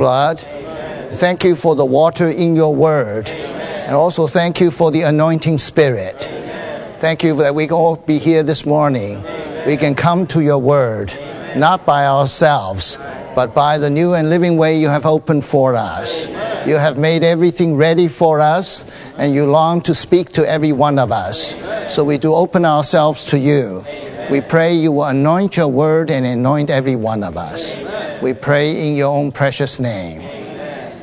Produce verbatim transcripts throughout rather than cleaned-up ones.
blood. Amen. Thank you for the water in your word. Amen. And also thank you for the anointing spirit. Amen. Thank you that we can all be here this morning. Amen. We can come to your word, Amen. Not by ourselves, but by the new and living way you have opened for us. Amen. You have made everything ready for us, and you long to speak to every one of us. Amen. So we do open ourselves to you. Amen. We pray you will anoint your word and anoint every one of us. Amen. We pray in your own precious name. Amen.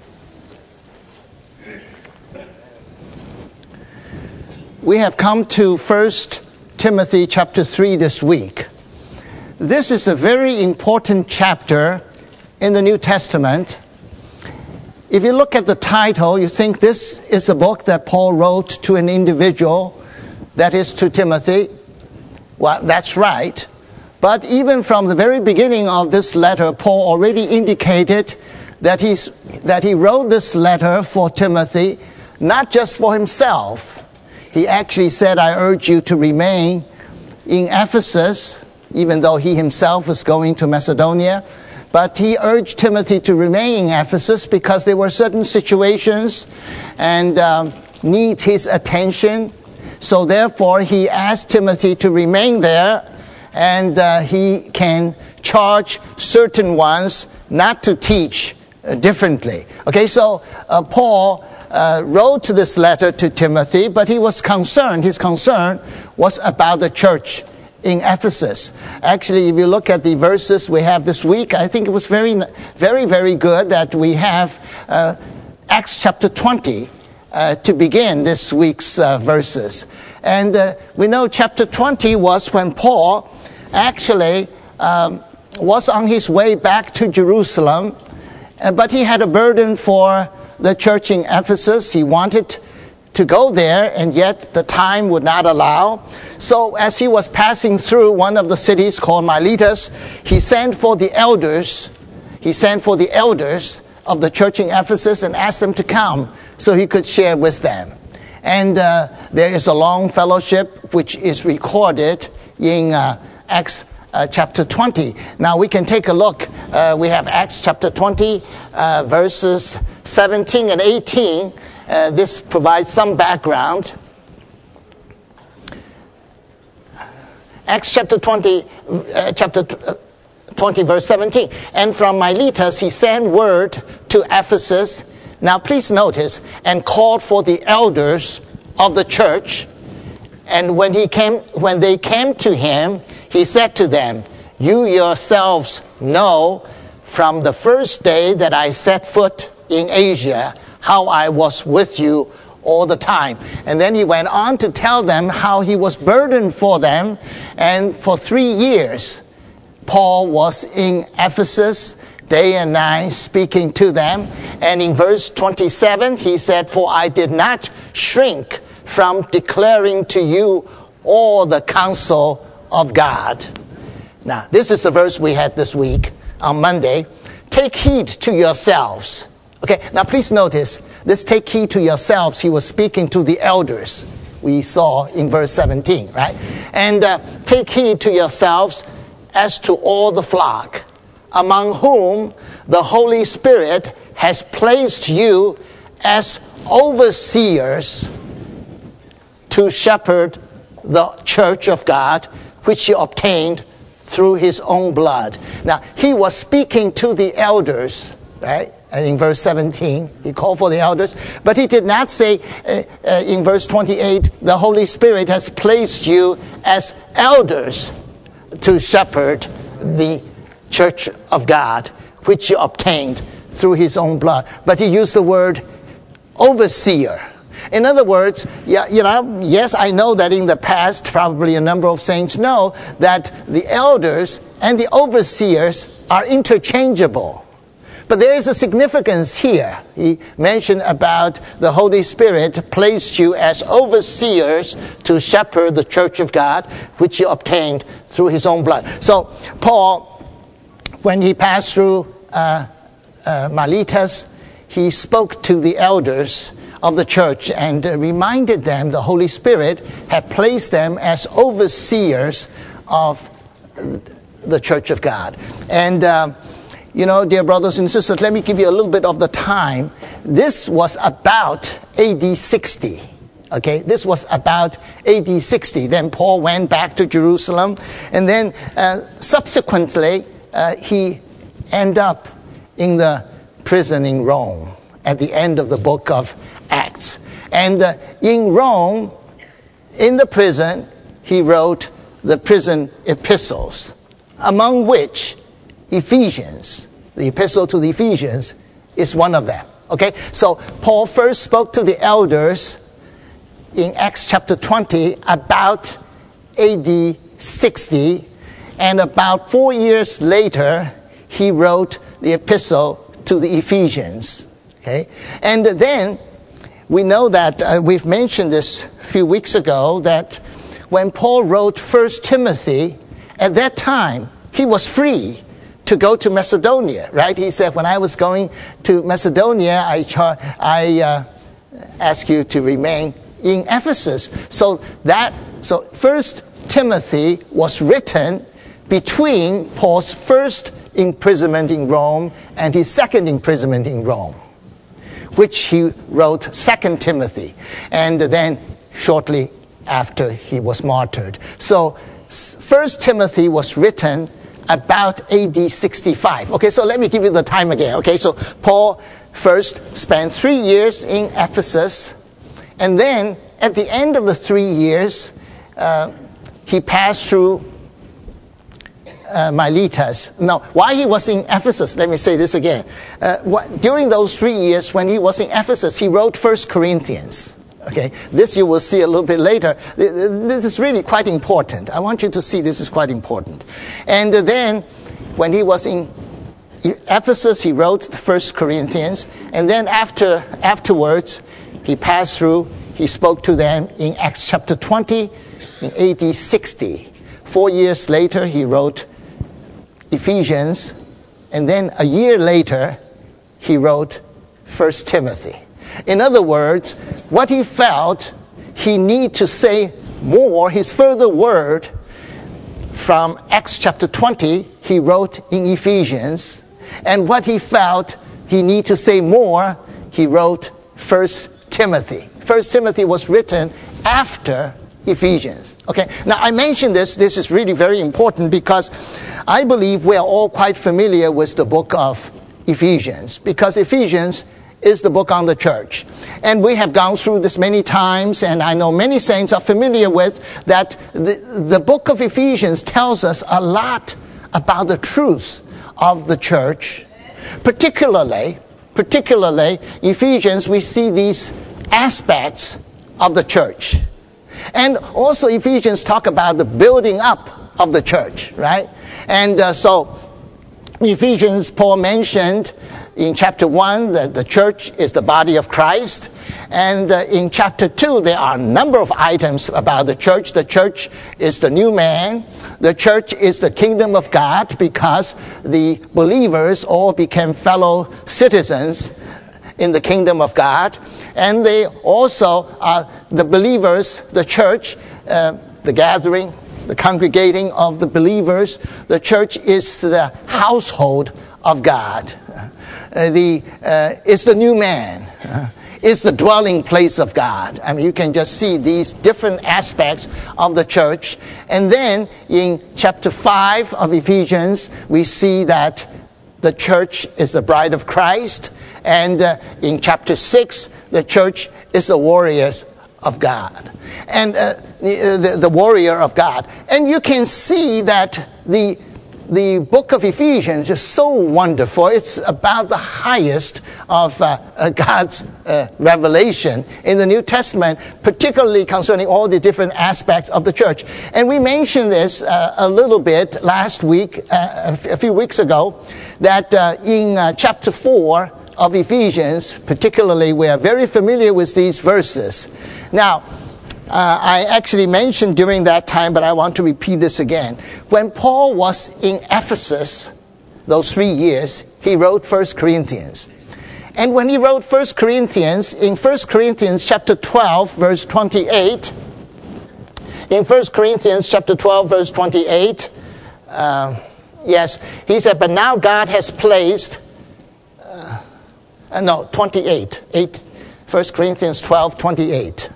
We have come to First Timothy chapter three this week. This is a very important chapter in the New Testament. If you look at the title, you think this is a book that Paul wrote to an individual, that is to Timothy. Well, that's right. But even from the very beginning of this letter, Paul already indicated that he's, that he wrote this letter for Timothy, not just for himself. He actually said, I urge you to remain in Ephesus, even though he himself was going to Macedonia. But he urged Timothy to remain in Ephesus because there were certain situations and um, need his attention. So therefore, he asked Timothy to remain there, and uh, he can charge certain ones not to teach uh, differently. Okay, so uh, Paul uh, wrote this letter to Timothy, but he was concerned. His concern was about the church in Ephesus. Actually, if you look at the verses we have this week, I think it was very, very, very good that we have uh, Acts chapter twenty uh, to begin this week's uh, verses. And uh, we know chapter twenty was when Paul actually um, was on his way back to Jerusalem, uh, but he had a burden for the church in Ephesus. He wanted to go there, and yet the time would not allow. So as he was passing through one of the cities called Miletus, he sent for the elders. He sent for the elders of the church in Ephesus and asked them to come so he could share with them. And uh, there is a long fellowship which is recorded in uh, Acts uh, chapter twenty. Now we can take a look. Uh, we have Acts chapter twenty, uh, verses seventeen and eighteen. Uh, this provides some background. Acts chapter twenty, uh, chapter twenty, verse seventeen. And from Miletus he sent word to Ephesus. Now please notice, and called for the elders of the church. And when he came, when they came to him, he said to them, you yourselves know from the first day that I set foot in Asia, how I was with you all the time. And then he went on to tell them how he was burdened for them. And for three years, Paul was in Ephesus, day and night, speaking to them. And in verse twenty-seven, he said, for I did not shrink from declaring to you all the counsel of God. Now, this is the verse we had this week on Monday. Take heed to yourselves. Okay, now please notice, this take heed to yourselves, he was speaking to the elders. We saw in verse seventeen, right? And uh, take heed to yourselves as to all the flock, among whom the Holy Spirit has placed you as overseers to shepherd the church of God, which he obtained through his own blood. Now, he was speaking to the elders, right? And in verse seventeen, he called for the elders. But he did not say uh, uh, in verse twenty-eight, the Holy Spirit has placed you as elders to shepherd the church of God, which he obtained through his own blood. But he used the word overseer. In other words, yeah, you know, yes, I know that in the past, probably a number of saints know that the elders and the overseers are interchangeable. But there is a significance here. He mentioned about the Holy Spirit placed you as overseers to shepherd the church of God, which he obtained through his own blood. So Paul, when he passed through uh, uh, Miletus, he spoke to the elders of the church and uh, reminded them the Holy Spirit had placed them as overseers of the church of God. And uh, you know, dear brothers and sisters, let me give you a little bit of the time. This was about A D sixty. Okay, this was about A D sixty. Then Paul went back to Jerusalem, and then uh, subsequently uh, he ended up in the prison in Rome at the end of the book of Acts. And uh, in Rome, in the prison, he wrote the prison epistles, among which Ephesians, the epistle to the Ephesians, is one of them. Okay, so Paul first spoke to the elders in Acts chapter twenty about A D sixty, and about four years later, he wrote the epistle to the Ephesians. Okay, and then we know that, uh, we've mentioned this a few weeks ago, that when Paul wrote First Timothy, at that time, he was free to go to Macedonia, right? He said, when I was going to Macedonia, I, char- I uh, asked you to remain in Ephesus. So that, so First Timothy was written between Paul's first imprisonment in Rome and his second imprisonment in Rome, which he wrote Second Timothy, and then shortly after he was martyred. So First Timothy was written about A D sixty-five. Okay, so let me give you the time again. Okay, so Paul first spent three years in Ephesus, and then at the end of the three years, uh, he passed through uh, Miletus. Now, while he was in Ephesus, let me say this again. Uh, what, during those three years when he was in Ephesus, he wrote First Corinthians. Okay, this you will see a little bit later. This is really quite important. I want you to see this is quite important. And then, when he was in Ephesus, he wrote First Corinthians, and then after afterwards, he passed through. He spoke to them in Acts chapter twenty, in A D sixty. Four years later, he wrote Ephesians, and then a year later, he wrote First Timothy. In other words, what he felt he need to say more, his further word from Acts chapter twenty, he wrote in Ephesians, and what he felt he need to say more, he wrote First Timothy. First Timothy was written after Ephesians. Okay, now I mentioned this, this is really very important because I believe we are all quite familiar with the book of Ephesians, because Ephesians is the book on the church. And we have gone through this many times, and I know many saints are familiar with that the, the book of Ephesians tells us a lot about the truth of the church. Particularly, particularly, Ephesians, we see these aspects of the church. And also Ephesians talk about the building up of the church, right? And uh, so Ephesians, Paul mentioned in chapter one that the church is the body of Christ. And uh, in chapter two, there are a number of items about the church. The church is the new man. The church is the kingdom of God because the believers all became fellow citizens in the kingdom of God. And they also are the believers, the church, uh, the gathering, the congregating of the believers. The church is the household of God. Uh, the uh, it's the new man. Uh, it's the dwelling place of God. I mean, you can just see these different aspects of the church. And then in chapter five of Ephesians, we see that the church is the bride of Christ. And uh, in chapter six, the church is the warriors of God. And uh, the, the, the warrior of God. And you can see that the The book of Ephesians is so wonderful. It's about the highest of uh, uh, God's uh, revelation in the New Testament, particularly concerning all the different aspects of the church. And we mentioned this uh, a little bit last week, uh, a, f- a few weeks ago, that uh, in uh, chapter four of Ephesians, particularly, we are very familiar with these verses. Now, Uh, I actually mentioned during that time, but I want to repeat this again. When Paul was in Ephesus, those three years, he wrote First Corinthians. And when he wrote First Corinthians, in First Corinthians chapter twelve, verse twenty-eight, in First Corinthians chapter twelve, verse twenty-eight, uh, Yes, he said, but now God has placed, uh, uh, no, twenty-eight, eight, First Corinthians twelve, twenty-eight.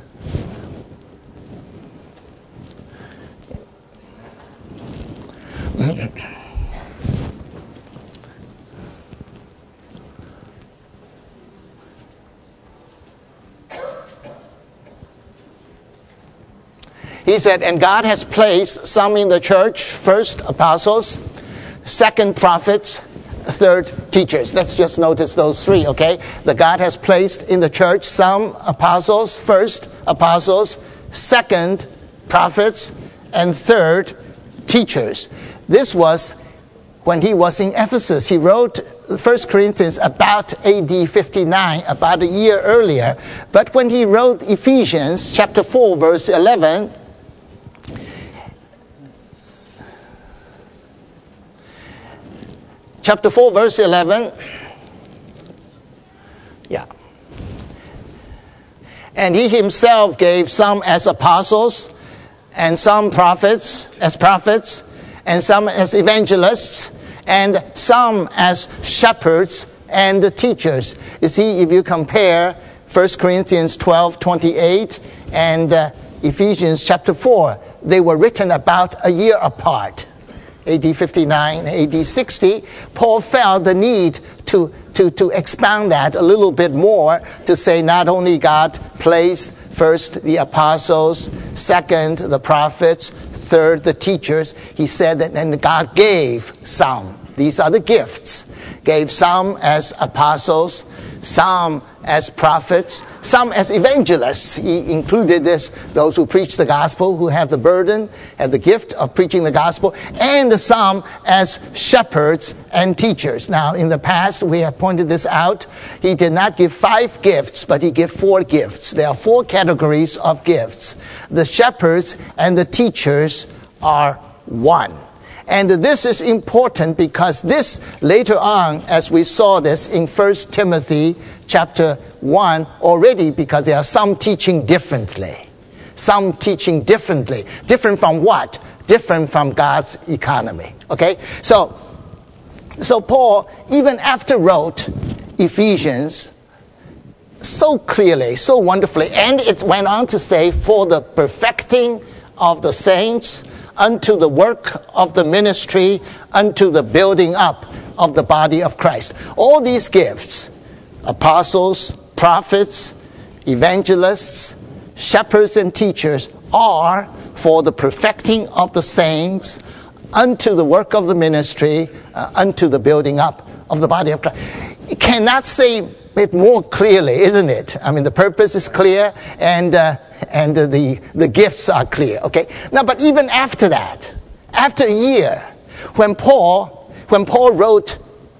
He said, and God has placed some in the church, first apostles, second prophets, third teachers. Let's just notice those three, okay? The God has placed in the church some apostles, first apostles, second prophets, and third teachers. This was when he was in Ephesus. He wrote First Corinthians about A D fifty-nine, about a year earlier. But when he wrote Ephesians chapter four, verse eleven, chapter four, verse eleven, yeah. And he himself gave some as apostles, and some prophets, as prophets, and some as evangelists, and some as shepherds and teachers. You see, if you compare First Corinthians twelve, twenty-eight and uh, Ephesians chapter four, they were written about a year apart. A D fifty-nine, A D sixty, Paul felt the need to, to, to expound that a little bit more, to say not only God placed first the apostles, second the prophets, third the teachers. He said that then God gave some. These are the gifts. Gave some as apostles, some as prophets, some as evangelists. He included this, those who preach the gospel, who have the burden, have the gift of preaching the gospel, and some as shepherds and teachers. Now, in the past, we have pointed this out. He did not give five gifts, but he gave four gifts. There are four categories of gifts. The shepherds and the teachers are one. And this is important because this, later on, as we saw this in First Timothy chapter one already, because there are some teaching differently. Some teaching differently. Different from what? Different from God's economy. Okay? So, so Paul, even after wrote Ephesians, so clearly, so wonderfully, and it went on to say, for the perfecting of the saints, unto the work of the ministry, unto the building up of the body of Christ. All these gifts, apostles, prophets, evangelists, shepherds, and teachers, are for the perfecting of the saints, unto the work of the ministry, uh, unto the building up of the body of Christ. You cannot say it more clearly, isn't it? I mean, the purpose is clear, and uh, and uh, the the gifts are clear. Okay. Now, but even after that, after a year, when Paul when Paul wrote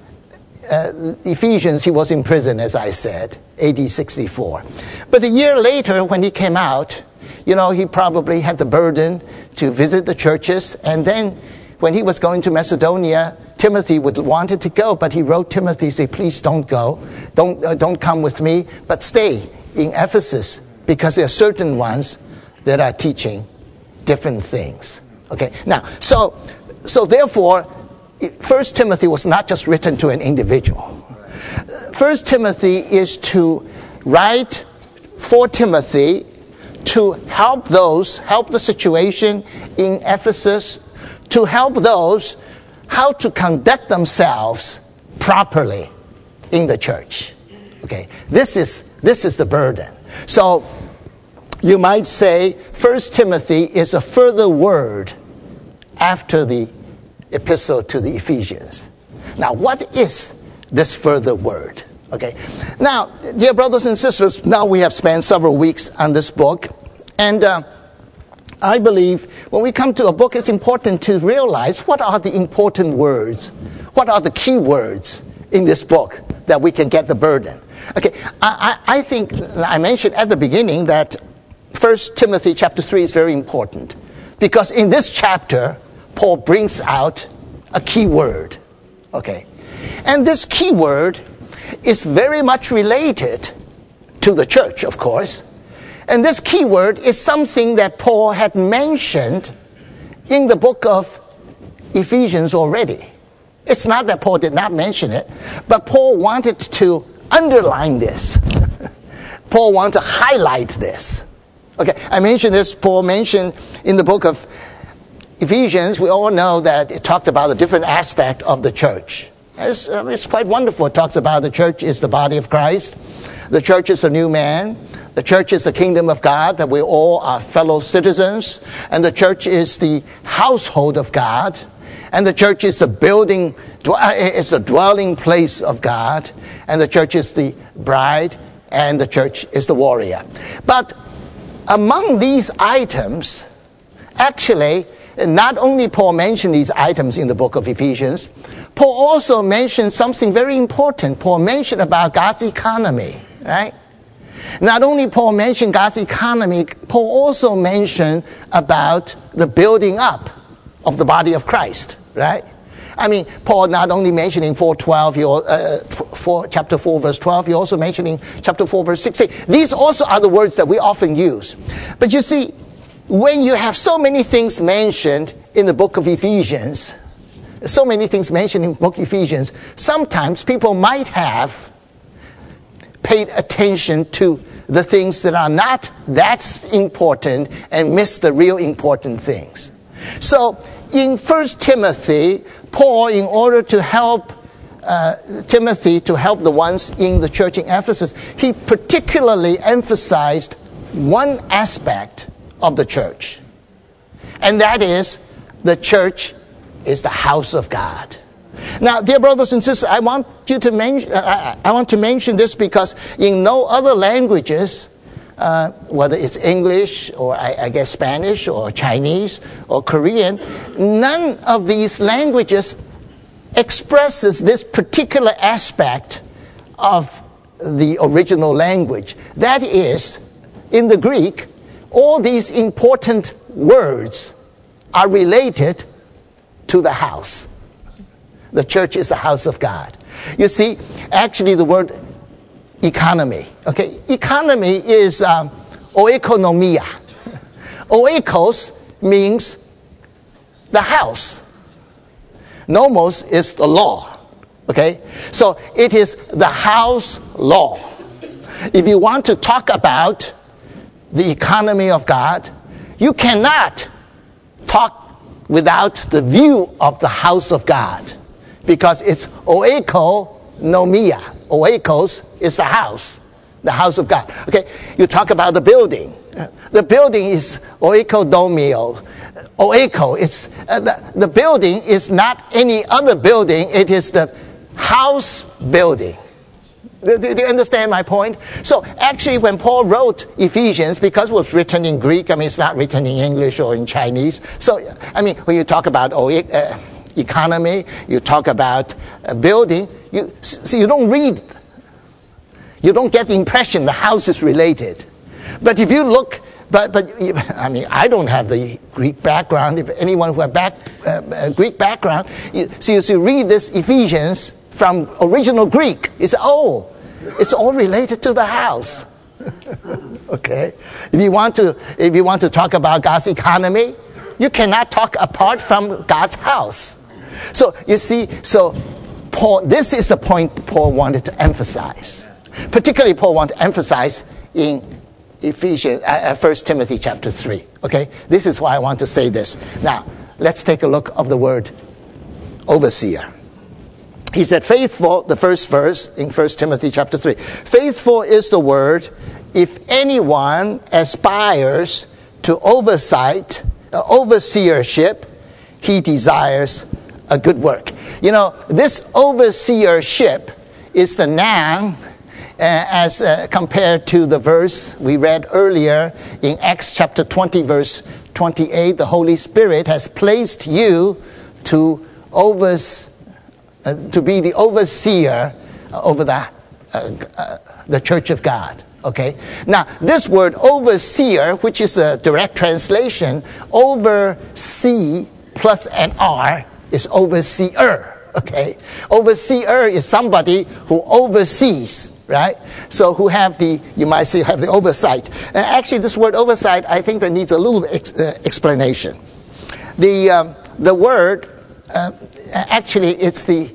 uh, Ephesians, he was in prison, as I said, A D sixty-four. But a year later, when he came out, you know, he probably had the burden to visit the churches, and then when he was going to Macedonia, Timothy would wanted to go, but he wrote Timothy, say, please don't go, don't uh, don't come with me, but stay in Ephesus, because there are certain ones that are teaching different things. Okay, now, so so therefore, First Timothy was not just written to an individual. First Timothy is to write for Timothy to help those, help the situation in Ephesus, to help those how to conduct themselves properly in the church. Okay, this is this is the burden. So you might say First Timothy is a further word after the epistle to the Ephesians. Now, what is this further word? Okay, now, dear brothers and sisters, now we have spent several weeks on this book, and uh, I believe when we come to a book, it's important to realize what are the important words, what are the key words in this book that we can get the burden. Okay, I, I, I think I mentioned at the beginning that First Timothy chapter three is very important, because in this chapter, Paul brings out a key word. Okay, and this key word is very much related to the church, of course. And this key word is something that Paul had mentioned in the book of Ephesians already. It's not that Paul did not mention it, but Paul wanted to underline this. Paul wanted to highlight this. Okay, I mentioned this, Paul mentioned in the book of Ephesians, we all know that it talked about a different aspect of the church. It's, uh, it's quite wonderful. It talks about the church is the body of Christ. The church is the new man. The church is the kingdom of God, that we all are fellow citizens. And the church is the household of God. And the church is the building, is the dwelling place of God. And the church is the bride. And the church is the warrior. But among these items, actually, not only Paul mentioned these items in the book of Ephesians, Paul also mentioned something very important. Paul mentioned about God's economy, right? Not only Paul mentioned God's economy, Paul also mentioned about the building up of the body of Christ, right? I mean, Paul not only mentioned in four twelve, he, uh, four, chapter four, verse twelve, he also mentioned in chapter four, verse sixteen. These also are the words that we often use. But you see, when you have so many things mentioned in the book of Ephesians, so many things mentioned in the book of Ephesians, sometimes people might have paid attention to the things that are not that important and missed the real important things. So in First Timothy, Paul, in order to help uh, Timothy, to help the ones in the church in Ephesus, he particularly emphasized one aspect of the church. And that is, the church is the house of God. Now, dear brothers and sisters, I want you to mention, uh, I want to mention this because in no other languages, uh, whether it's English or I, I guess Spanish or Chinese or Korean, none of these languages expresses this particular aspect of the original language. That is, in the Greek, all these important words are related to the house. The church is the house of God. You see, actually the word economy, okay, economy is um, oikonomia. Oikos means the house. Nomos is the law, okay? So it is the house law. If you want to talk about the economy of God, you cannot talk without the view of the house of God, because it's oikonomia. Oikos is the house, the house of God. Okay, you talk about the building. The building is oikodomio. Oiko, it's, uh, the, the building is not any other building, it is the house building. Do, do you understand my point? So actually when Paul wrote Ephesians, because it was written in Greek, I mean it's not written in English or in Chinese. So, I mean, when you talk about oh, uh, economy, you talk about uh, building, you so you don't read, you don't get the impression the house is related. But if you look, but, but I mean, I don't have the Greek background. If anyone who has back, uh, Greek background, you, so you, so you read this Ephesians from original Greek, you say, oh, it's all related to the house. Okay? If you want to, if you want to talk about God's economy, you cannot talk apart from God's house. So you see, so Paul, this is the point Paul wanted to emphasize. Particularly, Paul wanted to emphasize in Ephesians, uh, First Timothy chapter three. Okay, this is why I want to say this. Now, let's take a look of the word overseer. He said, faithful, the first verse in First Timothy chapter three. Faithful is the word if anyone aspires to oversight, uh, overseership, he desires a good work. You know, this overseership is the noun uh, as uh, compared to the verse we read earlier in Acts chapter twenty, verse twenty-eight. The Holy Spirit has placed you to oversee Uh, to be the overseer over the uh, uh, the church of God. Okay. Now, this word overseer, which is a direct translation, oversee plus an R is overseer. Okay. Overseer is somebody who oversees, right? So who have the, you might say, have the oversight. And actually, this word oversight, I think that needs a little ex- uh, explanation. The um, the word uh, actually it's the,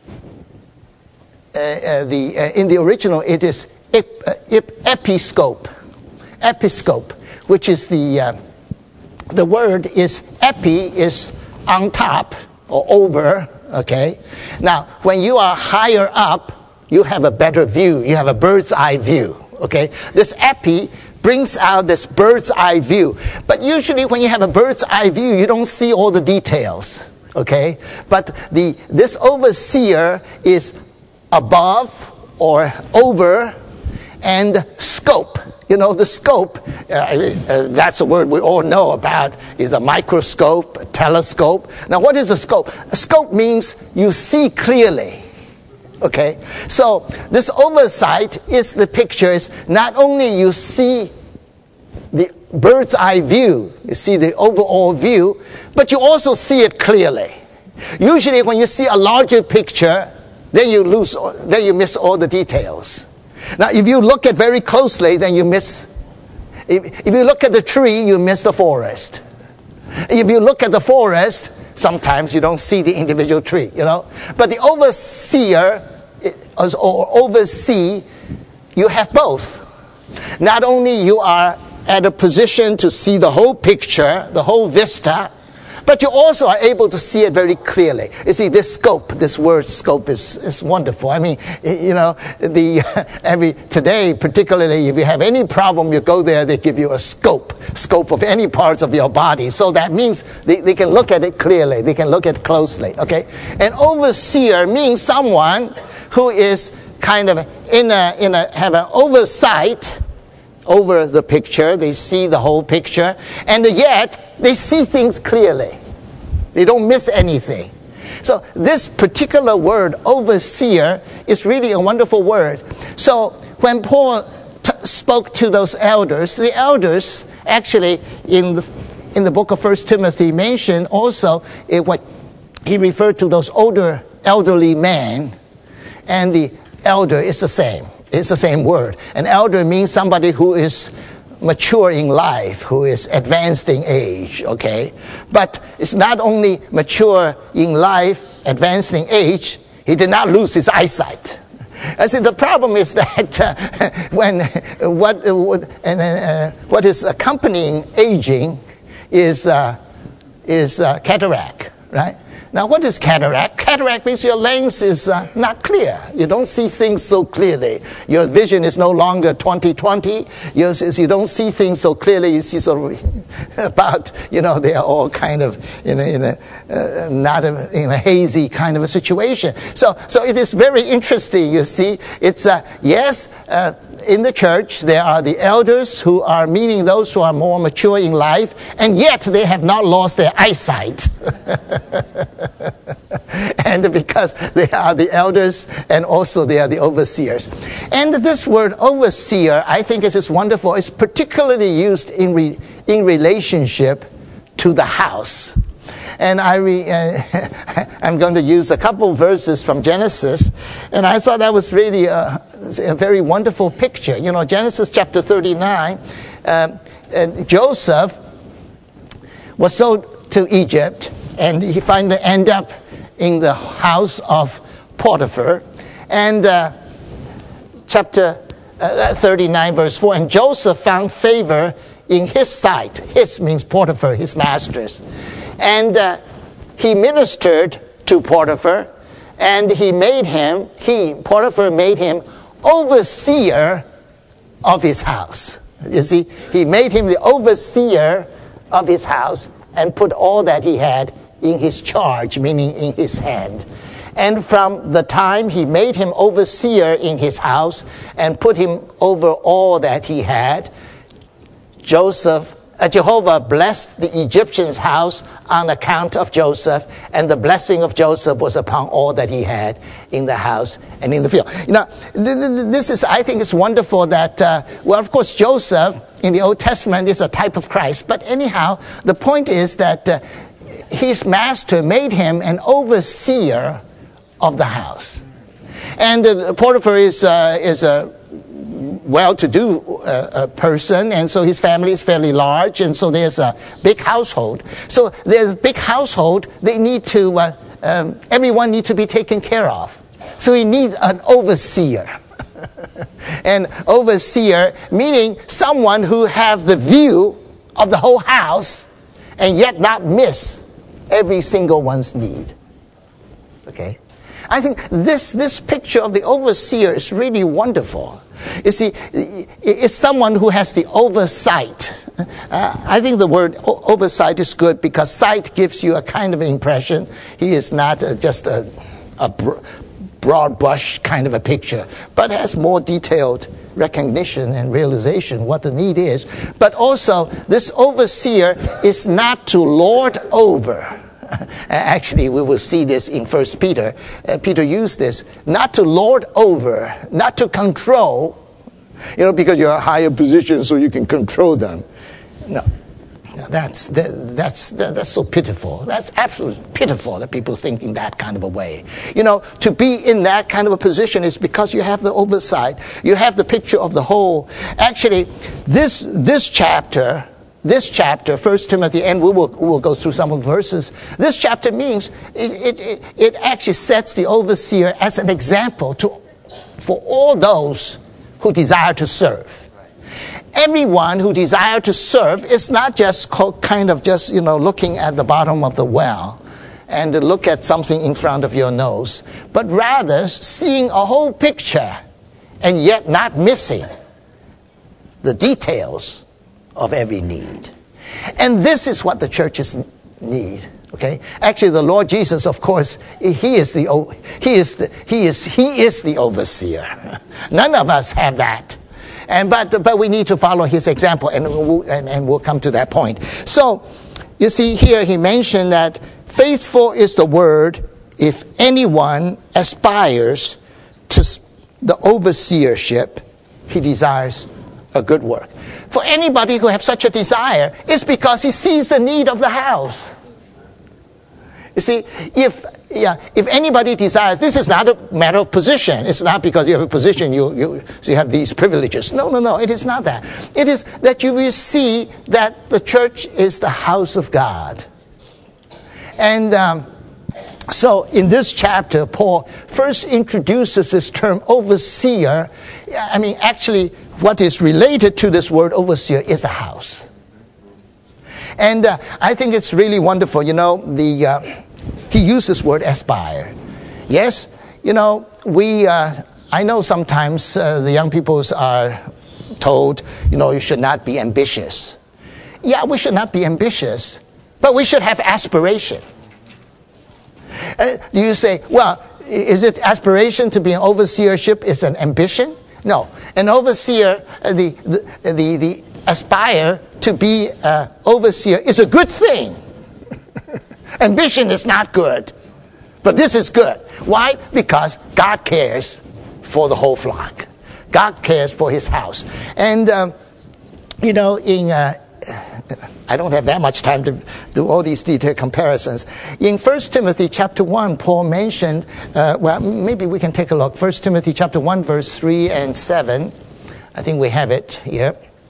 uh, uh, the uh, in the original it is ep, uh, ep, episcope, episcope, which is the, uh, the word is epi is on top or over, okay? Now, when you are higher up, you have a better view. You have a bird's eye view, okay? This epi brings out this bird's eye view. But usually when you have a bird's eye view, you don't see all the details, okay? But the this overseer is above or over and scope. You know, the scope, uh, uh, that's a word we all know about, is a microscope, a telescope. Now, what is a scope? A scope means you see clearly. Okay? So, this oversight is the picture is not only you see the bird's eye view, you see the overall view, but you also see it clearly. Usually when you see a larger picture, then you lose, then you miss all the details. Now, if you look at very closely, then you miss, if, if you look at the tree, you miss the forest. If you look at the forest, sometimes you don't see the individual tree, you know. But the overseer, or oversee, you have both. Not only you are at a position to see the whole picture, the whole vista, but you also are able to see it very clearly. You see, this scope, this word scope is, is wonderful. I mean, you know, the every today, particularly if you have any problem, you go there, they give you a scope, scope of any parts of your body. So that means they, they can look at it clearly. They can look at it closely, okay? An overseer means someone who is kind of in a, in a, have an oversight over the picture. They see the whole picture, and yet they see things clearly. They don't miss anything. So this particular word, overseer, is really a wonderful word. So when Paul t- spoke to those elders, the elders actually in the in the book of First Timothy mentioned also it, what he referred to those older elderly men, and the elder is the same. It's the same word. An elder means somebody who is mature in life, who is advanced in age, okay? But it's not only mature in life, advanced in age, he did not lose his eyesight. I see the problem is that uh, when what uh, and uh, what is accompanying aging is uh, is uh, cataract, right? Now, what is cataract? Cataract means your lens is uh, not clear. You don't see things so clearly. Your vision is no longer twenty twenty. You, you don't see things so clearly. You see sort of about, you know, they are all kind of in a, in a uh, not a, in a hazy kind of a situation. So, so it is very interesting. You see, it's uh, yes. Uh, In the church, there are the elders who are meaning those who are more mature in life, and yet they have not lost their eyesight. And because they are the elders, and also they are the overseers. And this word overseer, I think is just wonderful. It's particularly used in re, in relationship to the house. And I re, uh, I'm going to use a couple verses from Genesis, and I thought that was really a, a very wonderful picture. You know, Genesis chapter thirty-nine, uh, and Joseph was sold to Egypt, and he finally ended up in the house of Potiphar. And uh, chapter uh, thirty-nine, verse four, and Joseph found favor in his sight. His means Potiphar, his masters. And uh, he ministered to Potiphar, and he made him, he, Potiphar made him overseer of his house. You see, he made him the overseer of his house and put all that he had in his charge, meaning in his hand. And from the time he made him overseer in his house and put him over all that he had, Joseph Uh, Jehovah blessed the Egyptian's house on account of Joseph, and the blessing of Joseph was upon all that he had in the house and in the field. You know, th- th- this is, I think it's wonderful that, uh, well, of course, Joseph in the Old Testament is a type of Christ, but anyhow, the point is that uh, his master made him an overseer of the house. And uh, Potiphar is, uh, is a well-to-do uh, uh, person, and so his family is fairly large, and so there's a big household. So there's a big household, they need to uh, um, everyone needs to be taken care of. So he needs an overseer. An overseer meaning someone who have the view of the whole house and yet not miss every single one's need. Okay? I think this, this picture of the overseer is really wonderful. You see, it's someone who has the oversight. Uh, I think the word o- oversight is good because sight gives you a kind of impression. He is not uh, just a, a br- broad brush kind of a picture, but has more detailed recognition and realization what the need is. But also, this overseer is not to lord over. Actually, we will see this in First Peter. Uh, Peter used this, not to lord over, not to control, you know, because you're a higher position so you can control them. No, no that's, that, that's, that, that's so pitiful. That's absolutely pitiful that people think in that kind of a way. You know, to be in that kind of a position is because you have the oversight. You have the picture of the whole. Actually, this, this chapter... This chapter, First Timothy, and we will, we will go through some of the verses. This chapter means it, it, it actually sets the overseer as an example to, for all those who desire to serve. Everyone who desires to serve is not just kind of just, you know, looking at the bottom of the well and to look at something in front of your nose, but rather seeing a whole picture and yet not missing the details of every need. And this is what the churches need. Okay? Actually, the Lord Jesus, of course, he is the he is the he is he is the overseer. None of us have that. And but but we need to follow his example, and we'll, and, and we'll come to that point. So, you see here he mentioned that faithful is the word if anyone aspires to the overseership, he desires a good work. For anybody who has such a desire, it's because he sees the need of the house. You see, if yeah, if anybody desires, this is not a matter of position. It's not because you have a position, you, you, so you have these privileges. No, no, no, it is not that. It is that you will see that the church is the house of God. And um, so in this chapter, Paul first introduces this term overseer. I mean, actually, what is related to this word overseer is the house. And uh, I think it's really wonderful. You know, the uh, he used this word aspire. Yes, you know, we, uh, I know sometimes uh, the young people are told, you know, you should not be ambitious. Yeah, we should not be ambitious, but we should have aspiration. Uh, do you say, well, is it aspiration to be an overseership is an ambition? No, an overseer, uh, the, the, the, the aspire to be an overseer is a good thing. Ambition is not good, but this is good. Why? Because God cares for the whole flock. God cares for his house. And, um, you know, in... Uh, I don't have that much time to do all these detailed comparisons. In First Timothy chapter one, Paul mentioned, uh, well, maybe we can take a look. First Timothy chapter one, verse three and seven. I think we have it here.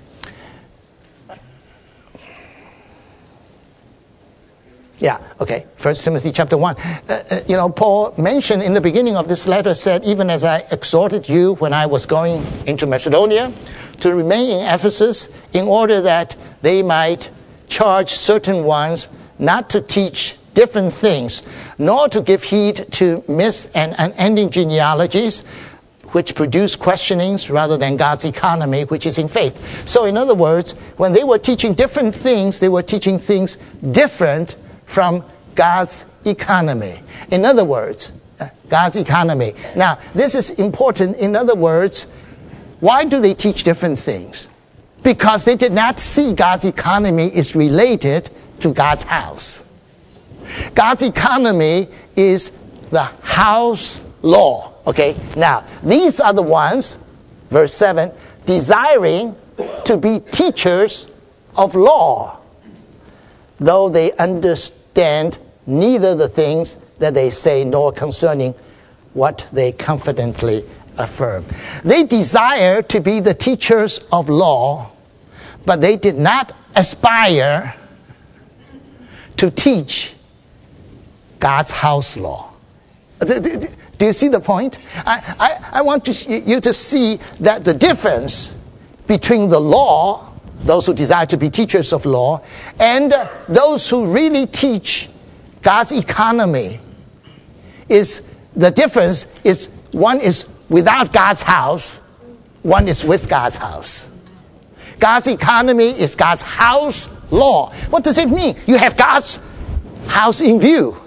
Yeah, okay. First Timothy chapter one. Uh, uh, you know, Paul mentioned in the beginning of this letter, said, even as I exhorted you when I was going into Macedonia, to remain in Ephesus in order that they might charge certain ones not to teach different things, nor to give heed to myths and unending genealogies, which produce questionings rather than God's economy, which is in faith. So in other words, when they were teaching different things, they were teaching things different from God's economy. In other words, God's economy. Now, this is important. In other words, why do they teach different things? Because they did not see God's economy is related to God's house. God's economy is the house law. Okay, now, these are the ones, verse seven, desiring to be teachers of law, though they understand neither the things that they say nor concerning what they confidently affirm. They desire to be the teachers of law, but they did not aspire to teach God's house law. Do you see the point? I, I, I want to, you to see that the difference between the law, those who desire to be teachers of law, and those who really teach God's economy, is the difference is one is without God's house, one is with God's house. God's economy is God's house law. What does it mean? You have God's house in view.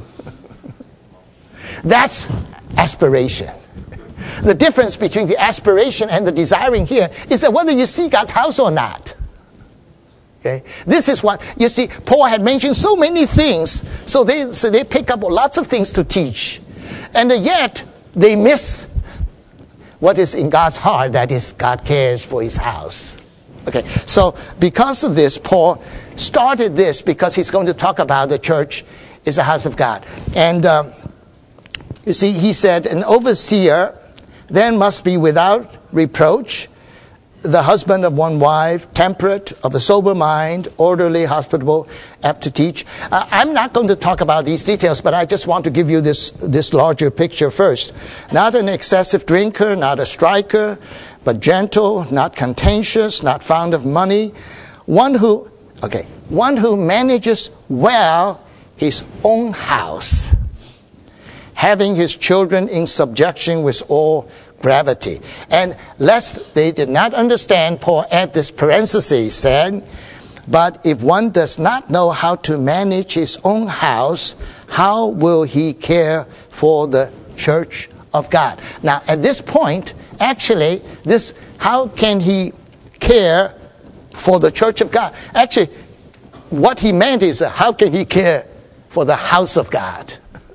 That's aspiration. The difference between the aspiration and the desiring here is that whether you see God's house or not. Okay, this is what you see. Paul had mentioned so many things, so they so they pick up lots of things to teach, and yet they miss what is in God's heart. That is, God cares for His house. Okay, so because of this, Paul started this because he's going to talk about the church is the house of God, and um, you see, he said, an overseer then must be without reproach, the husband of one wife, temperate, of a sober mind, orderly, hospitable, apt to teach. Uh, I'm not going to talk about these details, but I just want to give you this, this larger picture first. Not an excessive drinker, not a striker, but gentle, not contentious, not fond of money. One who, okay, one who manages well his own house, having his children in subjection with all gravity. And lest they did not understand, Paul add this parenthesis, said, but if one does not know how to manage his own house, how will he care for the church of God? Now, at this point, actually, this, how can he care for the church of God? Actually, what he meant is, uh, how can he care for the house of God?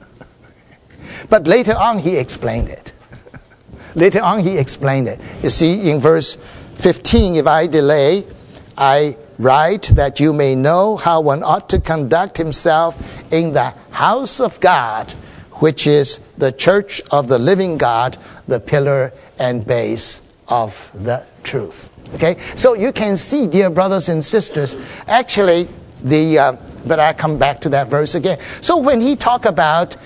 But later on, he explained it. Later on, he explained it. You see, in verse fifteen, if I delay, I write that you may know how one ought to conduct himself in the house of God, which is the church of the living God, the pillar and base of the truth. Okay? So you can see, dear brothers and sisters, actually, the, uh, but I come back to that verse again. So when he talk about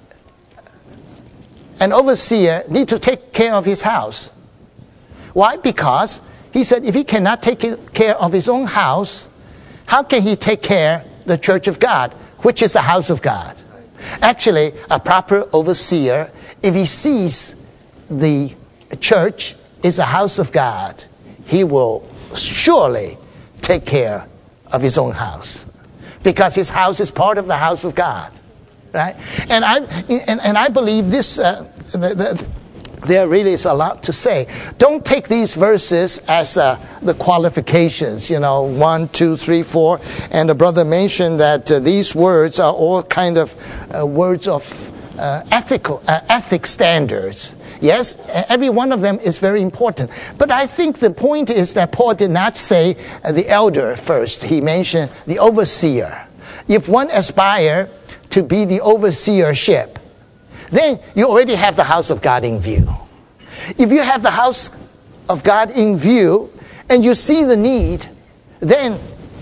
an overseer need to take care of his house. Why? Because he said if he cannot take care of his own house, how can he take care of the church of God, which is the house of God? Actually, a proper overseer, if he sees the church is the house of God, he will surely take care of his own house, because his house is part of the house of God. Right? And I and, and I believe this. Uh, the, the, there really is a lot to say. Don't take these verses as uh, the qualifications. You know, one, two, three, four. And the brother mentioned that uh, these words are all kind of uh, words of uh, ethical uh, ethic standards. Yes, every one of them is very important. But I think the point is that Paul did not say uh, the elder first. He mentioned the overseer. If one aspire to be the overseership, then you already have the house of God in view. If you have the house of God in view and you see the need, then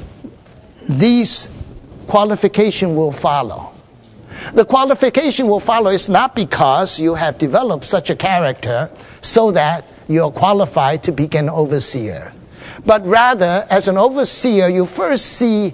these qualifications will follow. The qualification will follow is not because you have developed such a character so that you are qualified to be an overseer, but rather as an overseer you first see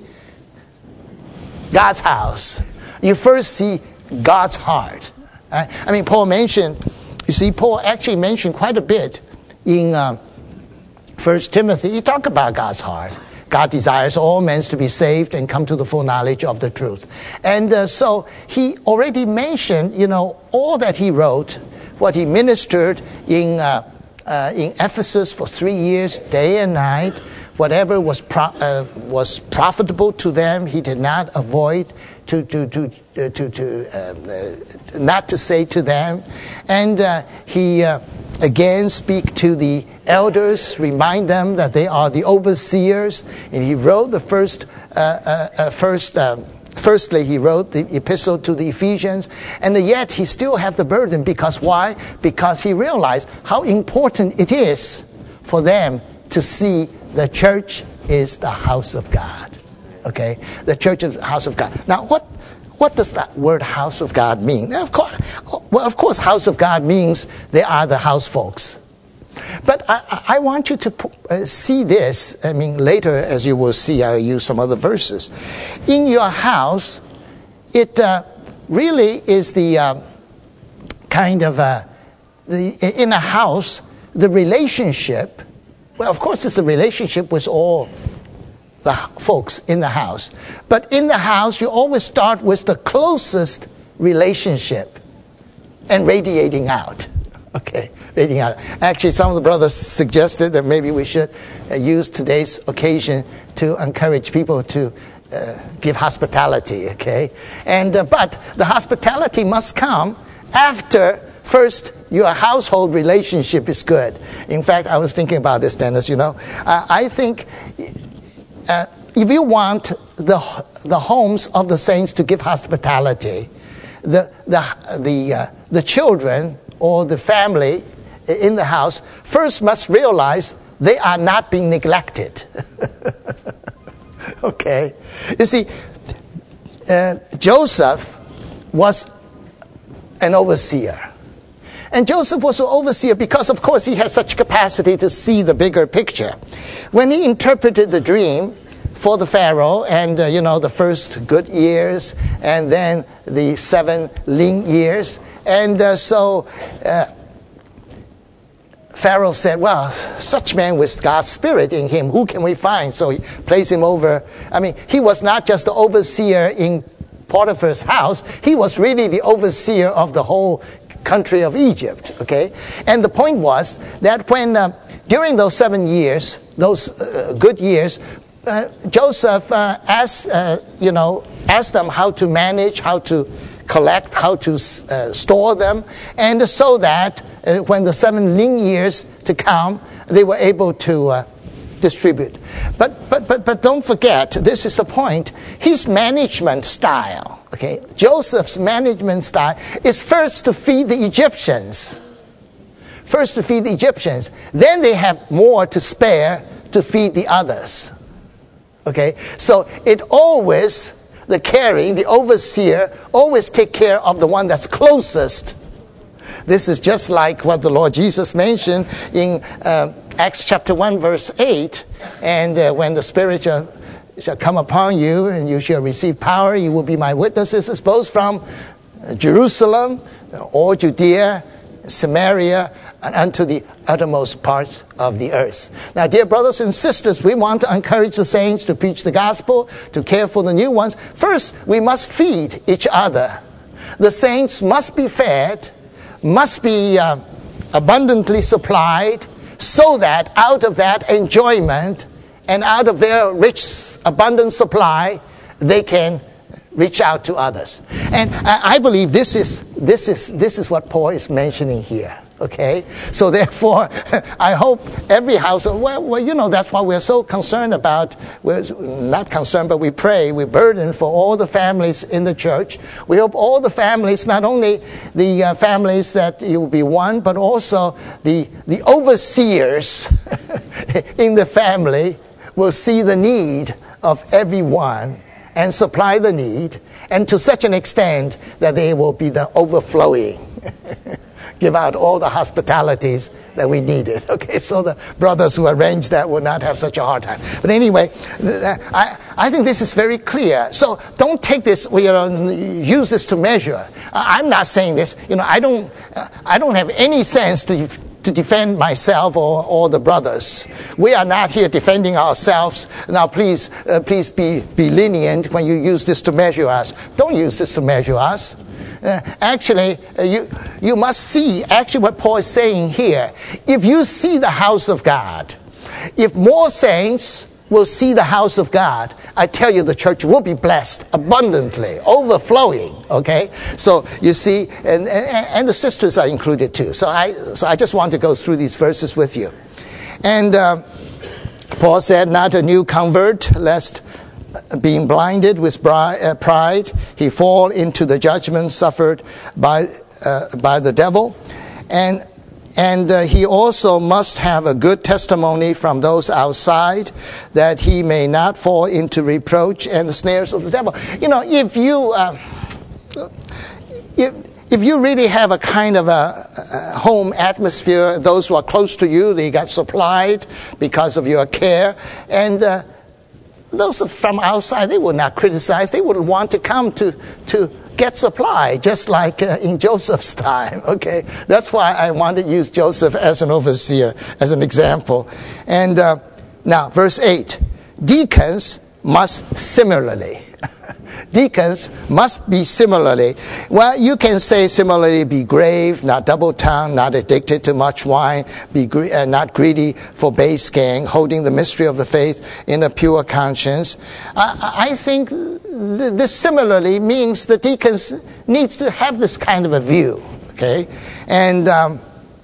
God's house. You first see God's heart. Uh, I mean, Paul mentioned, you see, Paul actually mentioned quite a bit in uh, First Timothy. He talked about God's heart. God desires all men to be saved and come to the full knowledge of the truth. And uh, so he already mentioned, you know, all that he wrote, what he ministered in, uh, uh, in Ephesus for three years, day and night. Whatever was pro- uh, was profitable to them, he did not avoid to to to uh, to, to uh, uh, not to say to them, and uh, he uh, again speak to the elders, remind them that they are the overseers, and he wrote the first uh, uh, uh, first. Um, Firstly, he wrote the epistle to the Ephesians, and yet he still have the burden. Because why? Because he realized how important it is for them to see the church is the house of God. Okay? The church is the house of God. Now, what what does that word house of God mean? Of course, well, of course, house of God means they are the house folks. But I, I want you to uh, see this. I mean, later, as you will see, I'll use some other verses. In your house, it uh, really is the uh, kind of, uh, the, in a house, the relationship, well, of course, it's a relationship with all the folks in the house. But in the house, you always start with the closest relationship and radiating out. Okay, radiating out. Actually, some of the brothers suggested that maybe we should uh, use today's occasion to encourage people to uh, give hospitality, okay? And uh, but the hospitality must come after first your household relationship is good. In fact, I was thinking about this, Dennis, you know. Uh, I think uh, if you want the the homes of the saints to give hospitality, the the the uh, the children or the family in the house first must realize they are not being neglected. Okay? You see, uh, Joseph was an overseer. And Joseph was an overseer because, of course, he has such capacity to see the bigger picture. When he interpreted the dream for the Pharaoh and, uh, you know, the first good years and then the seven lean years, and uh, so uh, Pharaoh said, well, such man with God's spirit in him, who can we find? So he placed him over. I mean, he was not just the overseer in Potiphar's house. He was really the overseer of the whole country of Egypt, okay? And the point was that when, uh, during those seven years, those uh, good years, uh, Joseph uh, asked, uh, you know, asked them how to manage, how to collect, how to uh, store them, and so that uh, when the seven lean years to come, they were able to uh, distribute. But but but but don't forget, this is the point. His management style, okay, Joseph's management style is first to feed the Egyptians. First to feed the Egyptians, then they have more to spare to feed the others. Okay, so it always. The caring, the overseer, always take care of the one that's closest. This is just like what the Lord Jesus mentioned in uh, Acts chapter one, verse eight. And uh, when the Spirit shall, shall come upon you, and you shall receive power, you will be my witnesses. It's both from Jerusalem, all Judea, Samaria, and unto the uttermost parts of the earth. Now, dear brothers and sisters, we want to encourage the saints to preach the gospel, to care for the new ones. First, we must feed each other. The saints must be fed, must be uh, abundantly supplied, so that out of that enjoyment and out of their rich, abundant supply, they can reach out to others. And I believe this is this is this is what Paul is mentioning here. Okay, so therefore, I hope every household. Well, well, you know, that's why we're so concerned about. We're not concerned, but we pray. We burden for all the families in the church. We hope all the families, not only the uh, families that you will be one, but also the the overseers in the family will see the need of everyone and supply the need, and to such an extent that they will be the overflowing. Give out all the hospitalities that we needed. Okay, so the brothers who arranged that will not have such a hard time. But anyway, I, I think this is very clear. So don't take this, you know, use this to measure. I'm not saying this, you know, I don't, I don't have any sense to to defend myself or, or the brothers. We are not here defending ourselves. Now please, uh, please be, be lenient when you use this to measure us. Don't use this to measure us. Uh, actually, uh, you you must see actually what Paul is saying here. If you see the house of God, if more saints will see the house of God, I tell you the church will be blessed abundantly, overflowing. Okay, so you see, and, and and the sisters are included too. So I so I just want to go through these verses with you. And uh, Paul said, "Not a new convert, lest being blinded with pride, he fall into the judgment suffered by uh, by the devil, and and uh, he also must have a good testimony from those outside, that he may not fall into reproach and the snares of the devil." You know, if you uh, if, if you really have a kind of a, a home atmosphere, those who are close to you, they got supplied because of your care. And uh, those from outside, they would not criticize. They wouldn't want to come to, to get supply, just like uh, in Joseph's time. Okay, that's why I want to use Joseph as an overseer, as an example. And uh, now, verse eight, deacons must similarly. Deacons must be similarly. Well, you can say similarly be grave, not double-tongued, not addicted to much wine, be gre- uh, not greedy for base gain, holding the mystery of the faith in a pure conscience. I, I think th- this similarly means the deacons needs to have this kind of a view. Okay, and um,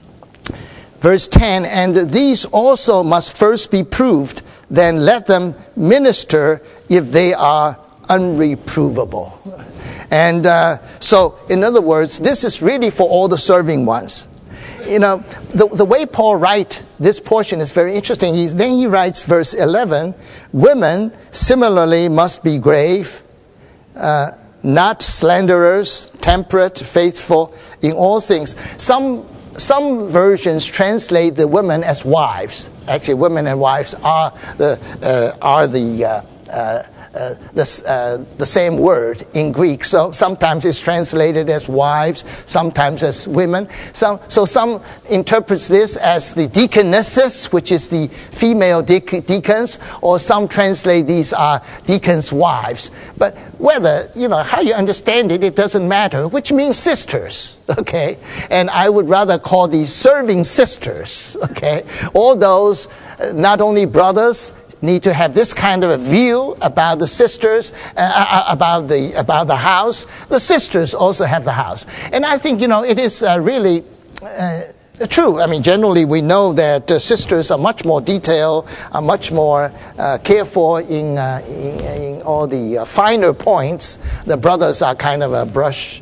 verse ten, and these also must first be proved, then let them minister if they are unreprovable. And uh, so, in other words, this is really for all the serving ones. You know, the, the way Paul writes this portion is very interesting. He's, then he writes verse eleven, women similarly must be grave, uh, not slanderers, temperate, faithful in all things. Some Some versions translate the women as wives. Actually, women and wives are the uh, are the uh, uh, uh, the, uh, the same word in Greek. So sometimes it's translated as wives, sometimes as women. Some, so some interprets this as the deaconesses, which is the female de- deacons, or some translate these are deacons' wives. But whether, you know, how you understand it, it doesn't matter, which means sisters, okay? And I would rather call these serving sisters, okay? All those, uh, not only brothers, need to have this kind of a view about the sisters, uh, about the about the house. The sisters also have the house. And I think, you know, it is uh, really uh, true. I mean, generally we know that uh, sisters are much more detailed, are much more uh, careful in, uh, in, in all the uh, finer points. The brothers are kind of a brush.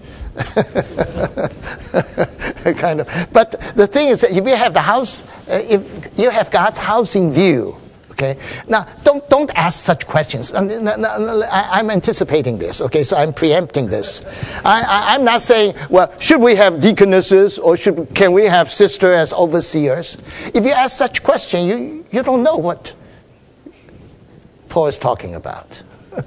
kind of. But the thing is that if you have the house, uh, if you have God's house in view, okay. Now, don't don't ask such questions. I'm anticipating this. Okay, so I'm preempting this. I, I, I'm not saying, well, should we have deaconesses or should can we have sister as overseers? If you ask such question, you you don't know what Paul is talking about.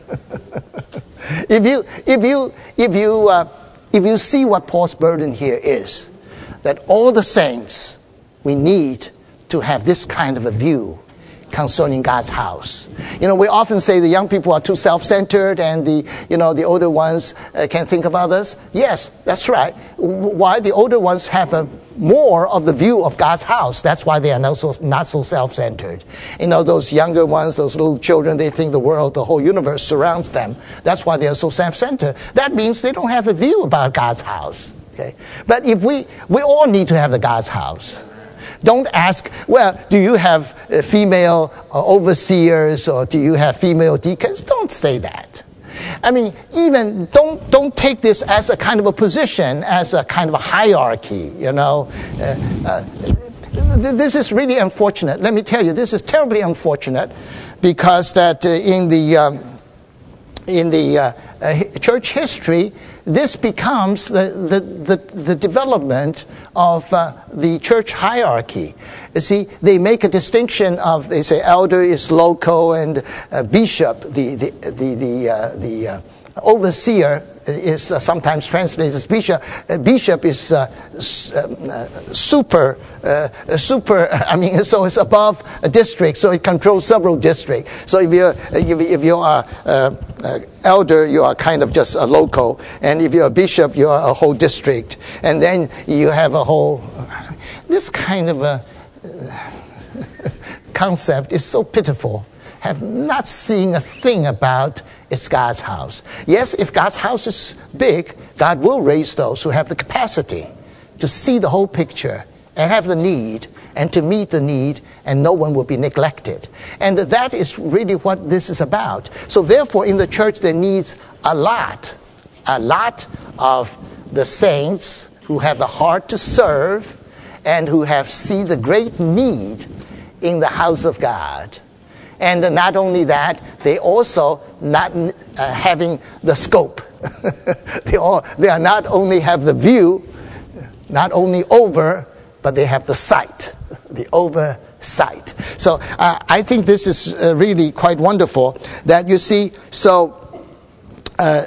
if you if you if you uh, if you see what Paul's burden here is, that all the saints, we need to have this kind of a view concerning God's house. You know, we often say the young people are too self-centered and the, you know, the older ones uh, can't think of others. Yes, that's right. Why? The older ones have a more of the view of God's house. That's why they are not so, not so self-centered. You know, those younger ones, those little children, they think the world, the whole universe surrounds them. That's why they are so self-centered. That means they don't have a view about God's house. Okay? But if we, we all need to have the God's house. Don't ask, well, do you have uh, female uh, overseers or do you have female deacons? Don't say that. I mean, even don't don't take this as a kind of a position, as a kind of a hierarchy, you know. Uh, uh, this is really unfortunate. Let me tell you, this is terribly unfortunate because that uh, in the um, in the uh, uh, church history, this becomes the, the, the, the development of uh, the church hierarchy. You see, they make a distinction of, they say elder is local and uh, bishop, the, the, the, the, uh, the uh, overseer is uh, sometimes translated as bishop. Uh, bishop is uh, uh, super, uh, super, I mean, so it's above a district, so it controls several districts. So if you're, if, if you are uh, uh, elder, you are kind of just a local, and if you're a bishop, you are a whole district. And then you have a whole, this kind of a concept is so pitiful. Have not seen a thing about it's God's house. Yes, if God's house is big, God will raise those who have the capacity to see the whole picture and have the need and to meet the need, and no one will be neglected. And that is really what this is about. So therefore, in the church, there needs a lot, a lot of the saints who have the heart to serve and who have seen the great need in the house of God. And not only that, they also not uh, having the scope. they, all, they are not only have the view, not only over, but they have the sight, the oversight. So uh, I think this is uh, really quite wonderful that you see. So uh,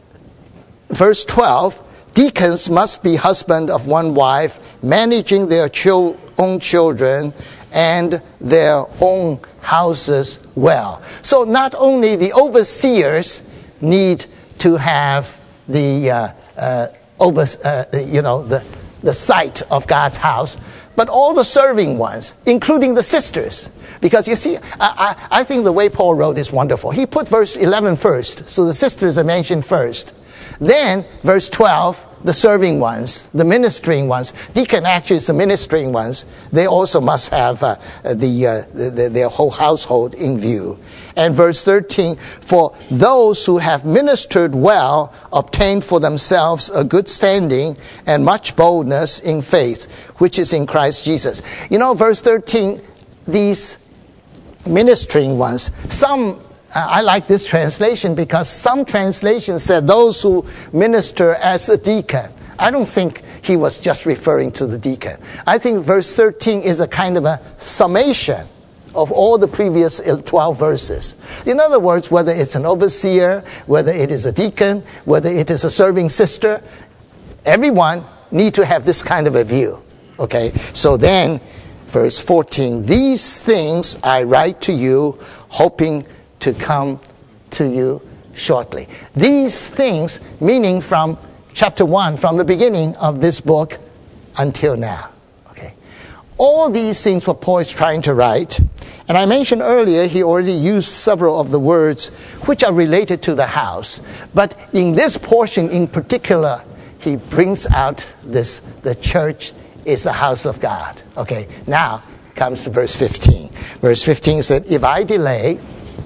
verse twelve, deacons must be husband of one wife, managing their chil- own children and their own houses well. So not only the overseers need to have the uh, uh, over, uh, you know the the sight of God's house, but all the serving ones, including the sisters. Because you see, I, I, I think the way Paul wrote is wonderful. He put verse eleven first, so the sisters are mentioned first. Then verse twelve, the serving ones, the ministering ones. Deacon actually is the ministering ones. They also must have uh, the, uh, the their whole household in view. And verse thirteen, for those who have ministered well obtained for themselves a good standing and much boldness in faith, which is in Christ Jesus. You know, verse thirteen, these ministering ones, some I like this translation because some translations said those who minister as a deacon. I don't think he was just referring to the deacon. I think verse thirteen is a kind of a summation of all the previous twelve verses. In other words, whether it's an overseer, whether it is a deacon, whether it is a serving sister, everyone need to have this kind of a view. Okay, so then verse fourteen, these things I write to you, hoping to come to you shortly. These things, meaning from chapter one, from the beginning of this book until now. Okay, all these things what Paul is trying to write. And I mentioned earlier he already used several of the words which are related to the house. But in this portion in particular, he brings out this, the church is the house of God. Okay, now comes to verse fifteen. Verse fifteen said, if I delay,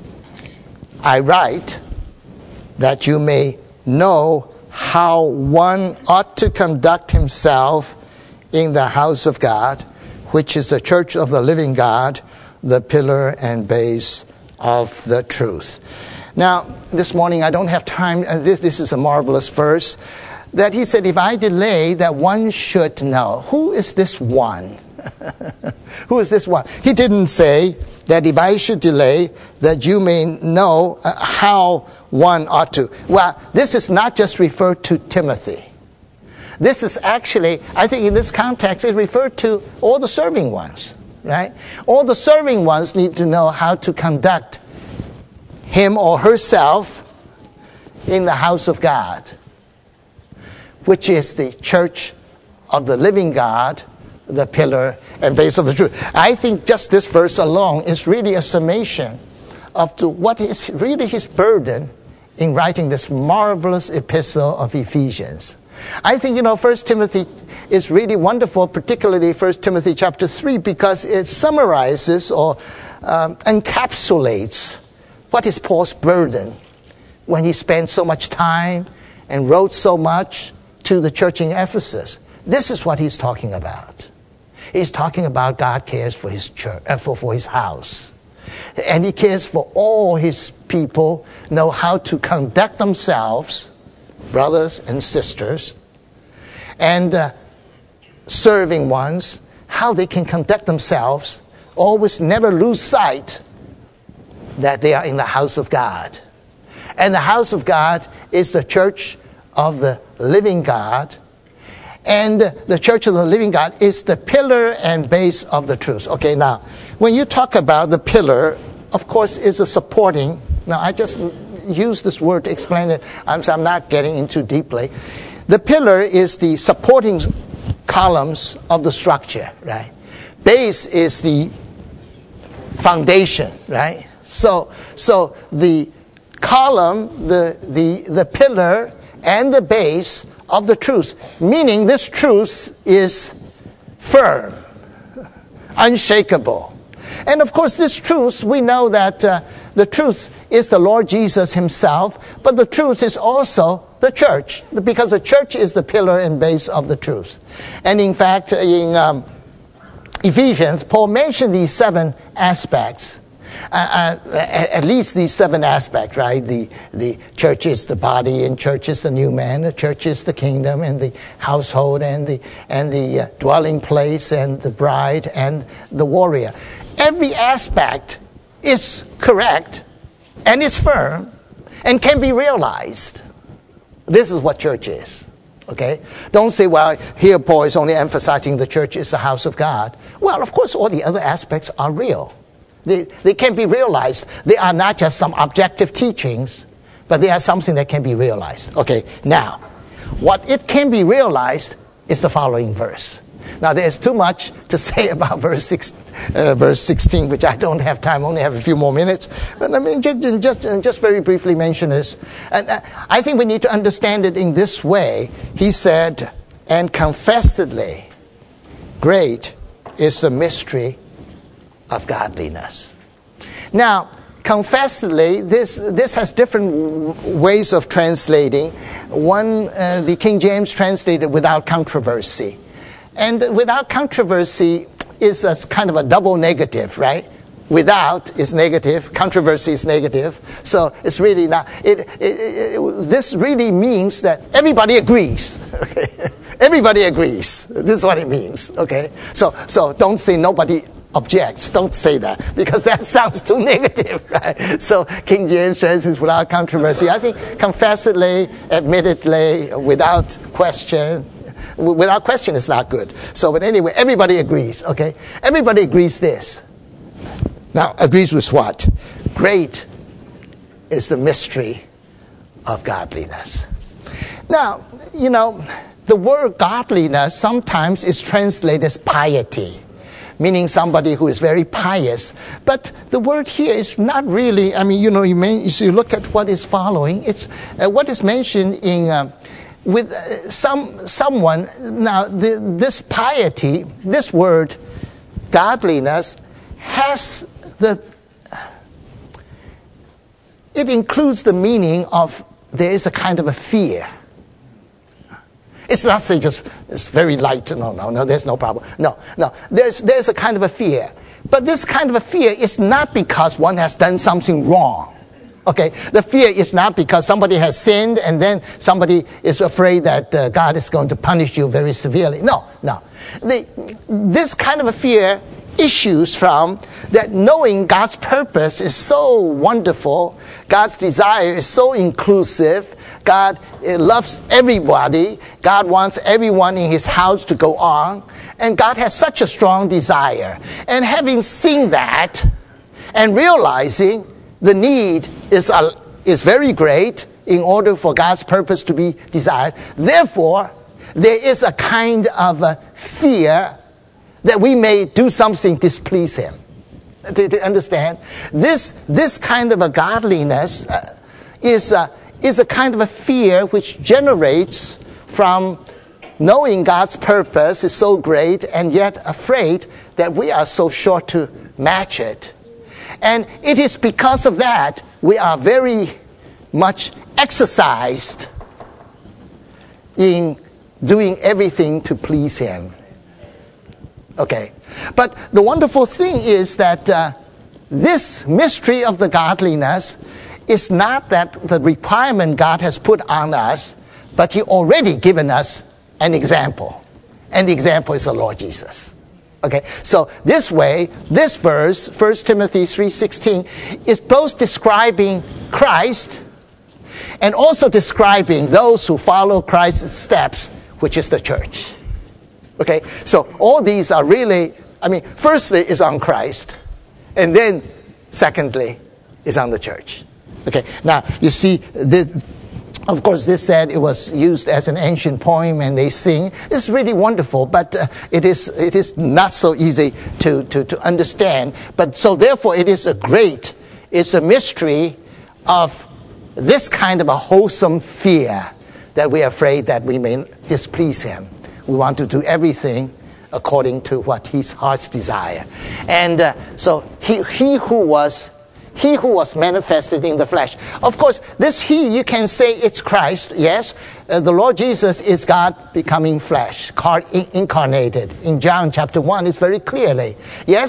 I write that you may know how one ought to conduct himself in the house of God, which is the church of the living God, the pillar and base of the truth. Now, this morning I don't have time. Uh, this, this is a marvelous verse that he said, if I delay, that one should know. Who is this one? Who is this one? He didn't say that if I should delay, that you may know uh, how one ought to. Well, this is not just referred to Timothy. This is actually, I think in this context, it referred to all the serving ones, right? All the serving ones need to know how to conduct him or herself in the house of God, which is the church of the living God, the pillar and base of the truth. I think just this verse alone is really a summation of to what is really his burden in writing this marvelous epistle of Ephesians. I think, you know, First Timothy is really wonderful, particularly First Timothy chapter three, because it summarizes or um, encapsulates what is Paul's burden when he spent so much time and wrote so much to the church in Ephesus. This is what he's talking about. He's talking about God cares for his church, uh, for, for his house. And he cares for all his people, know how to conduct themselves, brothers and sisters, and uh, serving ones, how they can conduct themselves, always never lose sight that they are in the house of God. And the house of God is the church of the living God. And the church of the living God is the pillar and base of the truth. Okay, now, when you talk about the pillar, of course, is a supporting. Now, I just use this word to explain it. I'm, so I'm not getting into deeply. The pillar is the supporting columns of the structure, right? Base is the foundation, right? So, so the column, the the the pillar, and the base of the truth, meaning this truth is firm, unshakable. And of course, this truth, we know that uh, the truth is the Lord Jesus himself, but the truth is also the church, because the church is the pillar and base of the truth. And in fact, in um, Ephesians, Paul mentioned these seven aspects. Uh, uh, at least these seven aspects, right? The the church is the body, and church is the new man. The church is the kingdom, and the household, and the and the uh, dwelling place, and the bride, and the warrior. Every aspect is correct, and is firm, and can be realized. This is what church is. Okay? Don't say, well, here Paul is only emphasizing the church is the house of God. Well, of course, all the other aspects are real. They, they can be realized. They are not just some objective teachings, but they are something that can be realized. Okay, now, what it can be realized is the following verse. Now, there's too much to say about verse six, uh, verse sixteen, which I don't have time. I only have a few more minutes. But let me just, just, just very briefly mention this. And uh, I think we need to understand it in this way. He said, and confessedly, great is the mystery of godliness. Now, confessedly, this this has different w- ways of translating. One, uh, the King James translated without controversy. And without controversy is a kind of a double negative, right? Without is negative, controversy is negative. So it's really not, it, it, it, it, this really means that everybody agrees. Okay? Everybody agrees. This is what it means, okay? So, so don't say nobody objects. Don't say that, because that sounds too negative, right? So King James translates without controversy. I think confessedly, admittedly, without question. Without question is not good. So, but anyway, everybody agrees, okay? Everybody agrees this. Now, agrees with what? Great is the mystery of godliness. Now, you know, the word godliness sometimes is translated as piety, meaning somebody who is very pious. But the word here is not really, I mean, you know, you, may, you look at what is following. It's uh, what is mentioned in... Uh, with uh, some someone. Now, the, this piety, this word, godliness, has the, it includes the meaning of there is a kind of a fear. It's not say just, it's very light, no, no, no, there's no problem. No, no, there's, there's a kind of a fear. But this kind of a fear is not because one has done something wrong. Okay, the fear is not because somebody has sinned and then somebody is afraid that uh, God is going to punish you very severely. No, no. The, this kind of a fear issues from that knowing God's purpose is so wonderful, God's desire is so inclusive, God loves everybody, God wants everyone in his house to go on, and God has such a strong desire. And having seen that and realizing the need is, uh, is very great in order for God's purpose to be desired. Therefore, there is a kind of a fear that we may do something displease him. Do you understand? This, this kind of a godliness uh, is, uh, is a kind of a fear which generates from knowing God's purpose is so great and yet afraid that we are so short to match it. And it is because of that we are very much exercised in doing everything to please him. Okay. But the wonderful thing is that uh, this mystery of the godliness is not that the requirement God has put on us, but he already given us an example. And the example is the Lord Jesus. Okay, so this way, this verse, First Timothy three sixteen, is both describing Christ and also describing those who follow Christ's steps, which is the church. Okay, so all these are really, I mean, firstly is on Christ, and then secondly is on the church. Okay, now you see this. Of course, this said it was used as an ancient poem and they sing. It's really wonderful, but uh, it is it is not so easy to, to, to understand. But so therefore it is a great, it's a mystery of this kind of a wholesome fear that we are afraid that we may displease him. We want to do everything according to what his heart's desire. And uh, so he, he who was He who was manifested in the flesh. Of course, this he, you can say it's Christ, yes. Uh, the Lord Jesus is God becoming flesh, car- incarnated. In John chapter one, it's very clearly. Yes,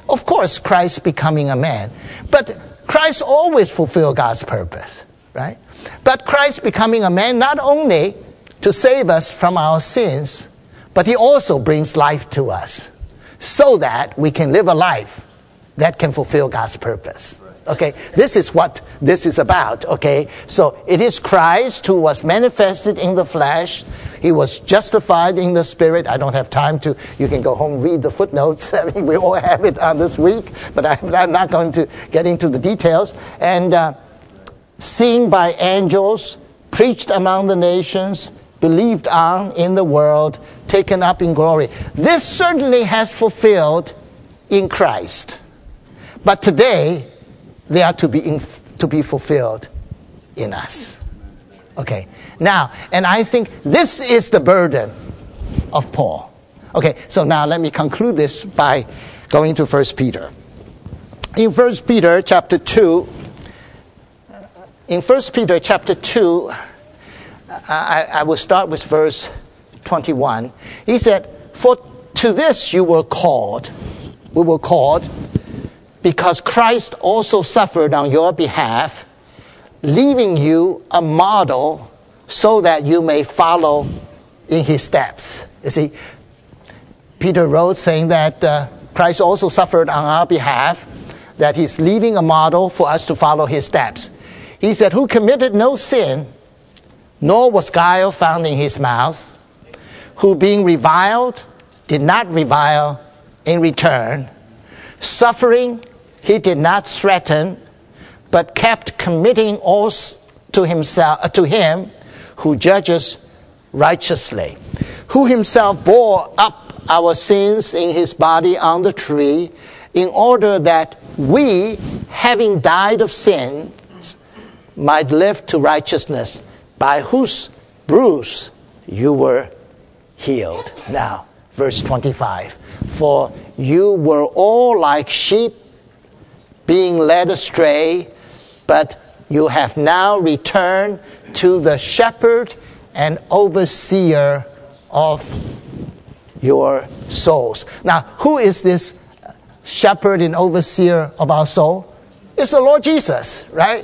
of course, Christ becoming a man. But Christ always fulfilled God's purpose, right? But Christ becoming a man not only to save us from our sins, but he also brings life to us so that we can live a life that can fulfill God's purpose. Okay, this is what this is about, okay? So it is Christ who was manifested in the flesh. He was justified in the spirit. I don't have time to, you can go home, read the footnotes. I mean, we all have it on this week, but I'm not going to get into the details. And uh, seen by angels, preached among the nations, believed on in the world, taken up in glory. This certainly has fulfilled in Christ. But today, they are to be in, to be fulfilled in us. Okay. Now, and I think this is the burden of Paul. Okay, so now let me conclude this by going to First Peter. In First Peter chapter two, in First Peter chapter two, I, I will start with verse twenty-one. He said, "For to this you were called, we were called, because Christ also suffered on your behalf, leaving you a model so that you may follow in his steps." You see, Peter wrote saying that uh, Christ also suffered on our behalf, that he's leaving a model for us to follow his steps. He said, "Who committed no sin, nor was guile found in his mouth, who being reviled did not revile in return, suffering he did not threaten, but kept committing all to himself, uh, to him who judges righteously, who himself bore up our sins in his body on the tree, in order that we, having died of sin, might live to righteousness, by whose bruise you were healed." Now, verse twenty-five. "For you were all like sheep, being led astray, but you have now returned to the shepherd and overseer of your souls." Now, who is this shepherd and overseer of our soul? It's the Lord Jesus, right?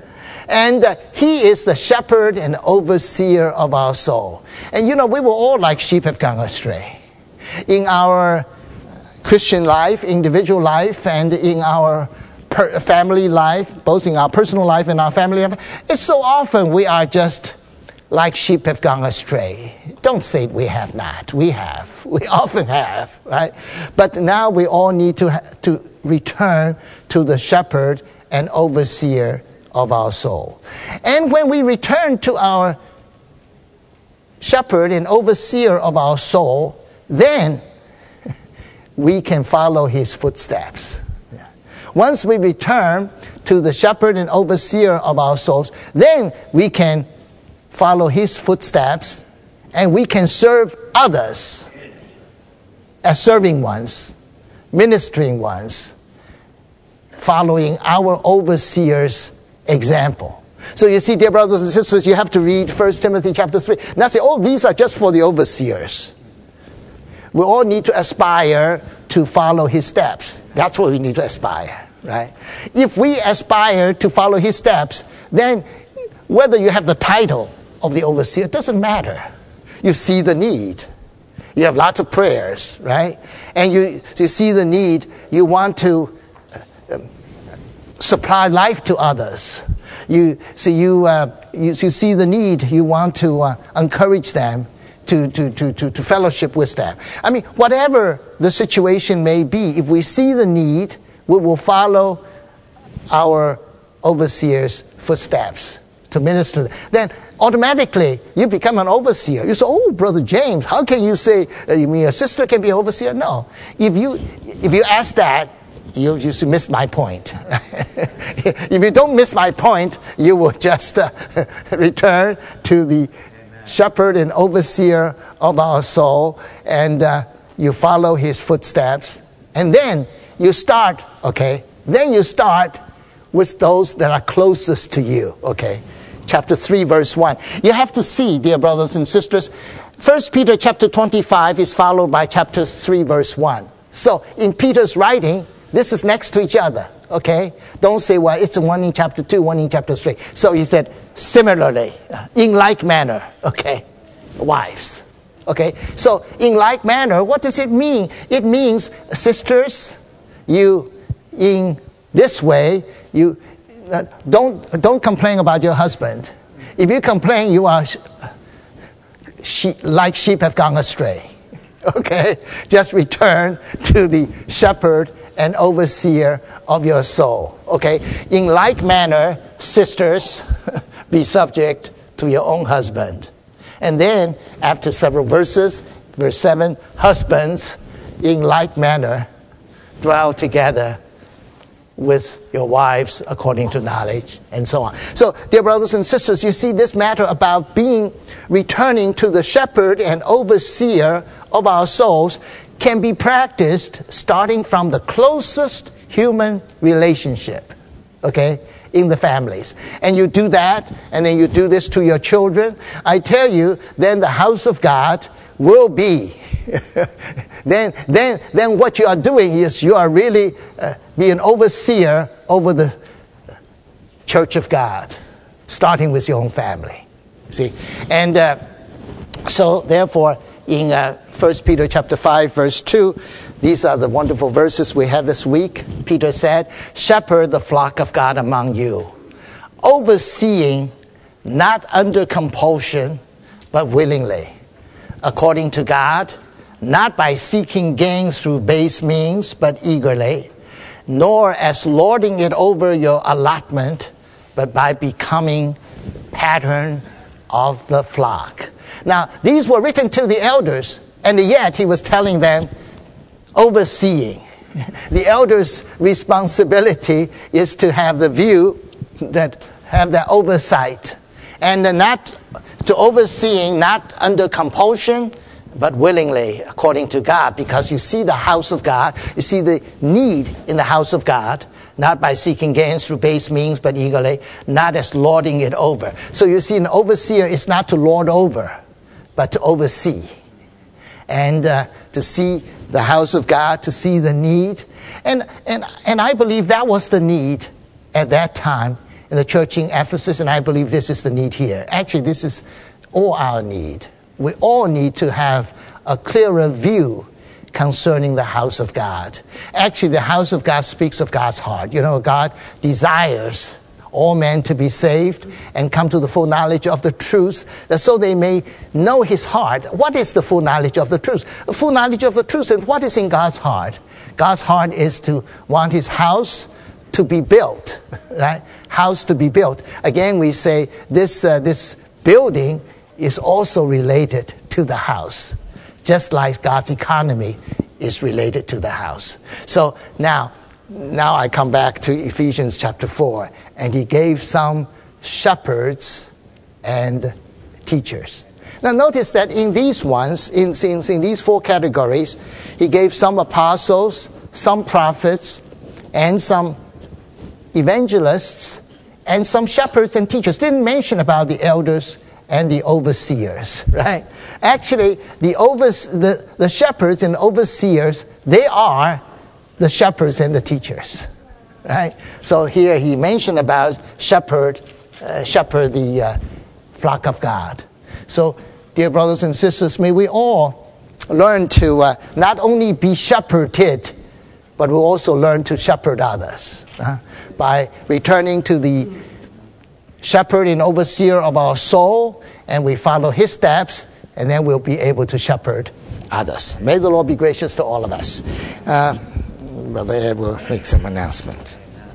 And uh, he is the shepherd and overseer of our soul. And you know, we were all like sheep have gone astray. In our Christian life, individual life, and in our per- family life, both in our personal life and our family life, it's so often we are just like sheep have gone astray. Don't say we have not. We have. We often have, right? But now we all need to ha- to return to the shepherd and overseer of our soul. And when we return to our shepherd and overseer of our soul, then we can follow his footsteps. Once we return to the shepherd and overseer of our souls, then we can follow his footsteps, and we can serve others as serving ones, ministering ones, following our overseer's example. So you see, dear brothers and sisters, you have to read First Timothy chapter three. Now say, oh, these are just for the overseers. We all need to aspire to follow his steps. That's what we need to aspire, right? If we aspire to follow his steps, then whether you have the title of the overseer, it doesn't matter. You see the need. You have lots of prayers, right? And you, you see the need. You want to uh, supply life to others. You see, you, uh, you, you see the need. You want to uh, encourage them to, to, to, to, to fellowship with them. I mean, whatever the situation may be, if we see the need, we will follow our overseer's footsteps to minister. Then automatically you become an overseer. You say, oh, Brother James, how can you say, uh, you mean a sister can be overseer? No. If you, if you ask that, you just miss my point. If you don't miss my point, you will just uh, return to the Amen. Shepherd and overseer of our soul, and uh, you follow his footsteps. And then you start, okay, then you start with those that are closest to you, okay. Chapter three, verse one. You have to see, dear brothers and sisters, First Peter chapter twenty-five is followed by chapter three, verse one. So in Peter's writing, this is next to each other, okay? Don't say, well, it's one in chapter two, one in chapter three. So he said, similarly, in like manner, okay, wives. Okay, so in like manner, what does it mean? It means, sisters, you, in this way, you uh, don't, don't complain about your husband. If you complain, you are she, like sheep have gone astray. Okay, just return to the shepherd and overseer of your soul. Okay, in like manner, sisters, be subject to your own husband. And then, after several verses, verse seven, husbands, in like manner, dwell together with your wives according to knowledge, and so on. So, dear brothers and sisters, you see this matter about being, returning to the shepherd and overseer of our souls can be practiced starting from the closest human relationship, okay, in the families. And you do that, and then you do this to your children. I tell you, then the house of God will be. then, then, then what you are doing is you are really uh, being an overseer over the church of God, starting with your own family. See, and uh, so therefore, in uh, First Peter chapter five, verse two, these are the wonderful verses we had this week. Peter said, shepherd the flock of God among you, overseeing, not under compulsion, but willingly, according to God, not by seeking gain through base means, but eagerly, nor as lording it over your allotment, but by becoming pattern of the flock. Now, these were written to the elders, and yet he was telling them, overseeing. The elders' responsibility is to have the view, that have the oversight, and not to overseeing, not under compulsion, but willingly, according to God, because you see the house of God, you see the need in the house of God, not by seeking gains through base means, but eagerly, not as lording it over. So you see, an overseer is not to lord over, but to oversee. And uh, to see the house of God, to see the need. And, and, and I believe that was the need at that time in the church in Ephesus, and I believe this is the need here. Actually, this is all our need. We all need to have a clearer view concerning the house of God. Actually, the house of God speaks of God's heart. You know, God desires all men to be saved and come to the full knowledge of the truth, that so they may know his heart. What is the full knowledge of the truth? The full knowledge of the truth, and what is in God's heart? God's heart is to want his house to be built, right? House to be built. Again, we say this uh, this building is also related to the house, just like God's economy is related to the house. So now, now I come back to Ephesians chapter four, and he gave some shepherds and teachers. Now notice that in these ones, in, in, in these four categories, he gave some apostles, some prophets, and some evangelists, and some shepherds and teachers. Didn't mention about the elders and the overseers, right? Actually, the, overs, the, the shepherds and overseers, they are the shepherds and the teachers, right? So here he mentioned about shepherd, uh, shepherd the uh, flock of God. So, dear brothers and sisters, may we all learn to uh, not only be shepherded, but we'll also learn to shepherd others uh, by returning to the shepherd and overseer of our soul, and we follow his steps, and then we'll be able to shepherd others. May the Lord be gracious to all of us. Uh, Brother Ed will make some announcement.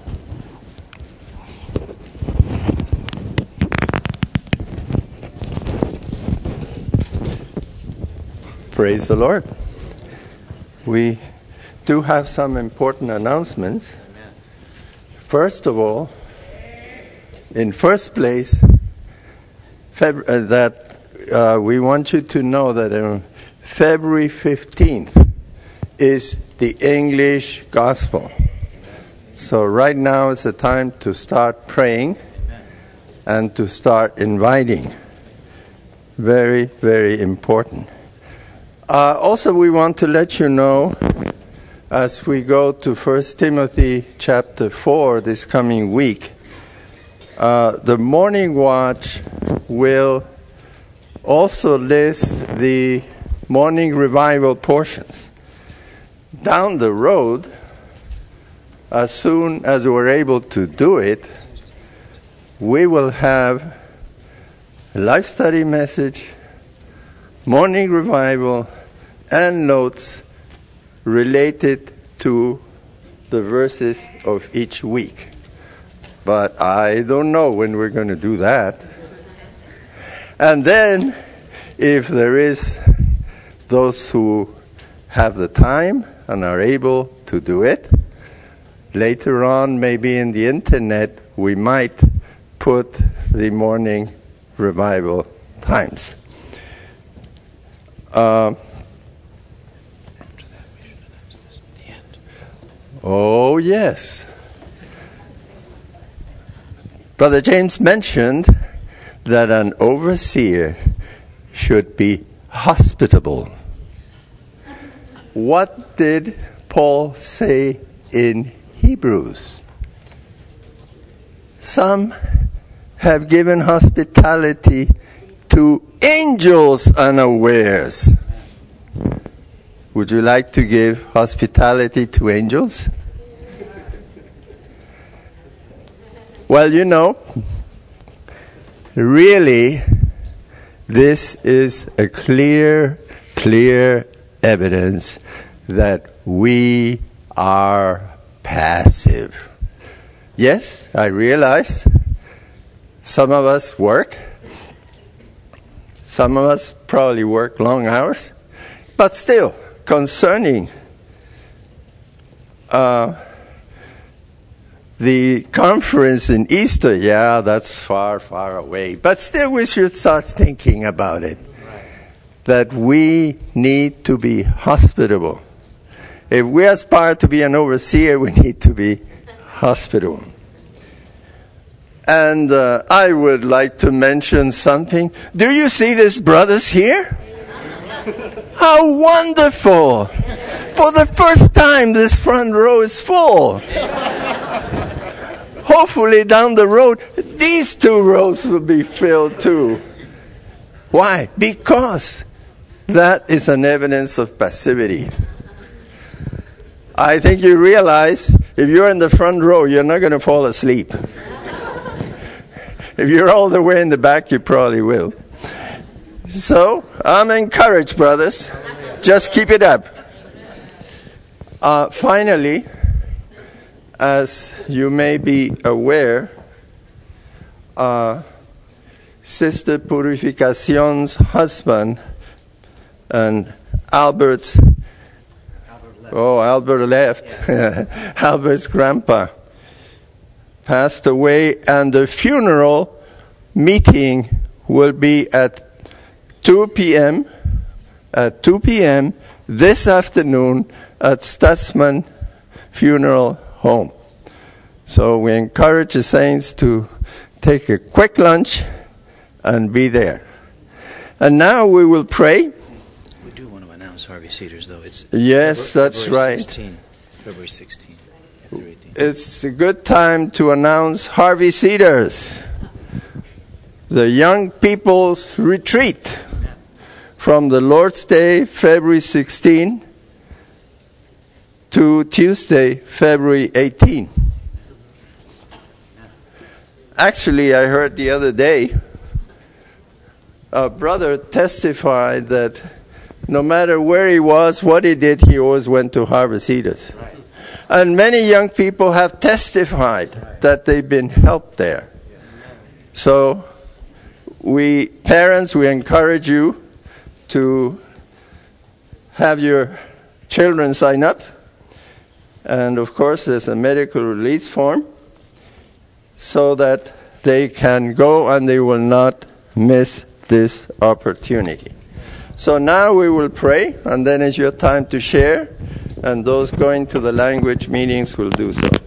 Praise the Lord. We do have some important announcements. Amen. First of all, in first place, Feb- uh, that uh, we want you to know that on February fifteenth is the English Gospel. So right now is the time to start praying and to start inviting. Very, very important. Uh, also, we want to let you know as we go to First Timothy chapter four this coming week, uh, the morning watch will also list the morning revival portions. Down the road, as soon as we're able to do it, we will have a life study message, morning revival, and notes related to the verses of each week. But I don't know when we're going to do that. And then, if there is those who have the time and are able to do it, later on, maybe in the internet, we might put the morning revival times. Uh, oh, yes. Brother James mentioned that an overseer should be hospitable. What did Paul say in Hebrews? Some have given hospitality to angels unawares. Would you like to give hospitality to angels? Well, you know, really, this is a clear, clear evidence that we are passive. Yes, I realize some of us work. Some of us probably work long hours. But still, concerning uh, the conference in Easter, yeah, that's far, far away. But still, we should start thinking about it. That we need to be hospitable. If we aspire to be an overseer, we need to be hospitable. And uh, I would like to mention something. Do you see these brothers here? How wonderful! For the first time, this front row is full. Hopefully down the road, these two rows will be filled too. Why? Because that is an evidence of passivity. I think you realize if you're in the front row, you're not going to fall asleep. If you're all the way in the back, you probably will. So, I'm encouraged, brothers. Just keep it up. Uh, finally, as you may be aware, uh, Sister Purificacion's husband and Albert's, Albert left. oh, Albert left, yeah. Albert's grandpa passed away, and the funeral meeting will be at two p.m. at two p.m. this afternoon at Stutzman Funeral Home. So we encourage the saints to take a quick lunch and be there. And now we will pray. We do want to announce Harvey Cedars, though. It's yes, February, that's February right. sixteenth, February sixteenth. It's a good time to announce Harvey Cedars, the young people's retreat, from the Lord's Day, February sixteenth, to Tuesday, February eighteenth. Actually, I heard the other day, a brother testified that no matter where he was, what he did, he always went to Harvey Cedars. Right. And many young people have testified that they've been helped there. So, we, parents, we encourage you to have your children sign up. And of course, there's a medical release form so that they can go and they will not miss this opportunity. So now we will pray, and then it's your time to share, and those going to the language meetings will do so.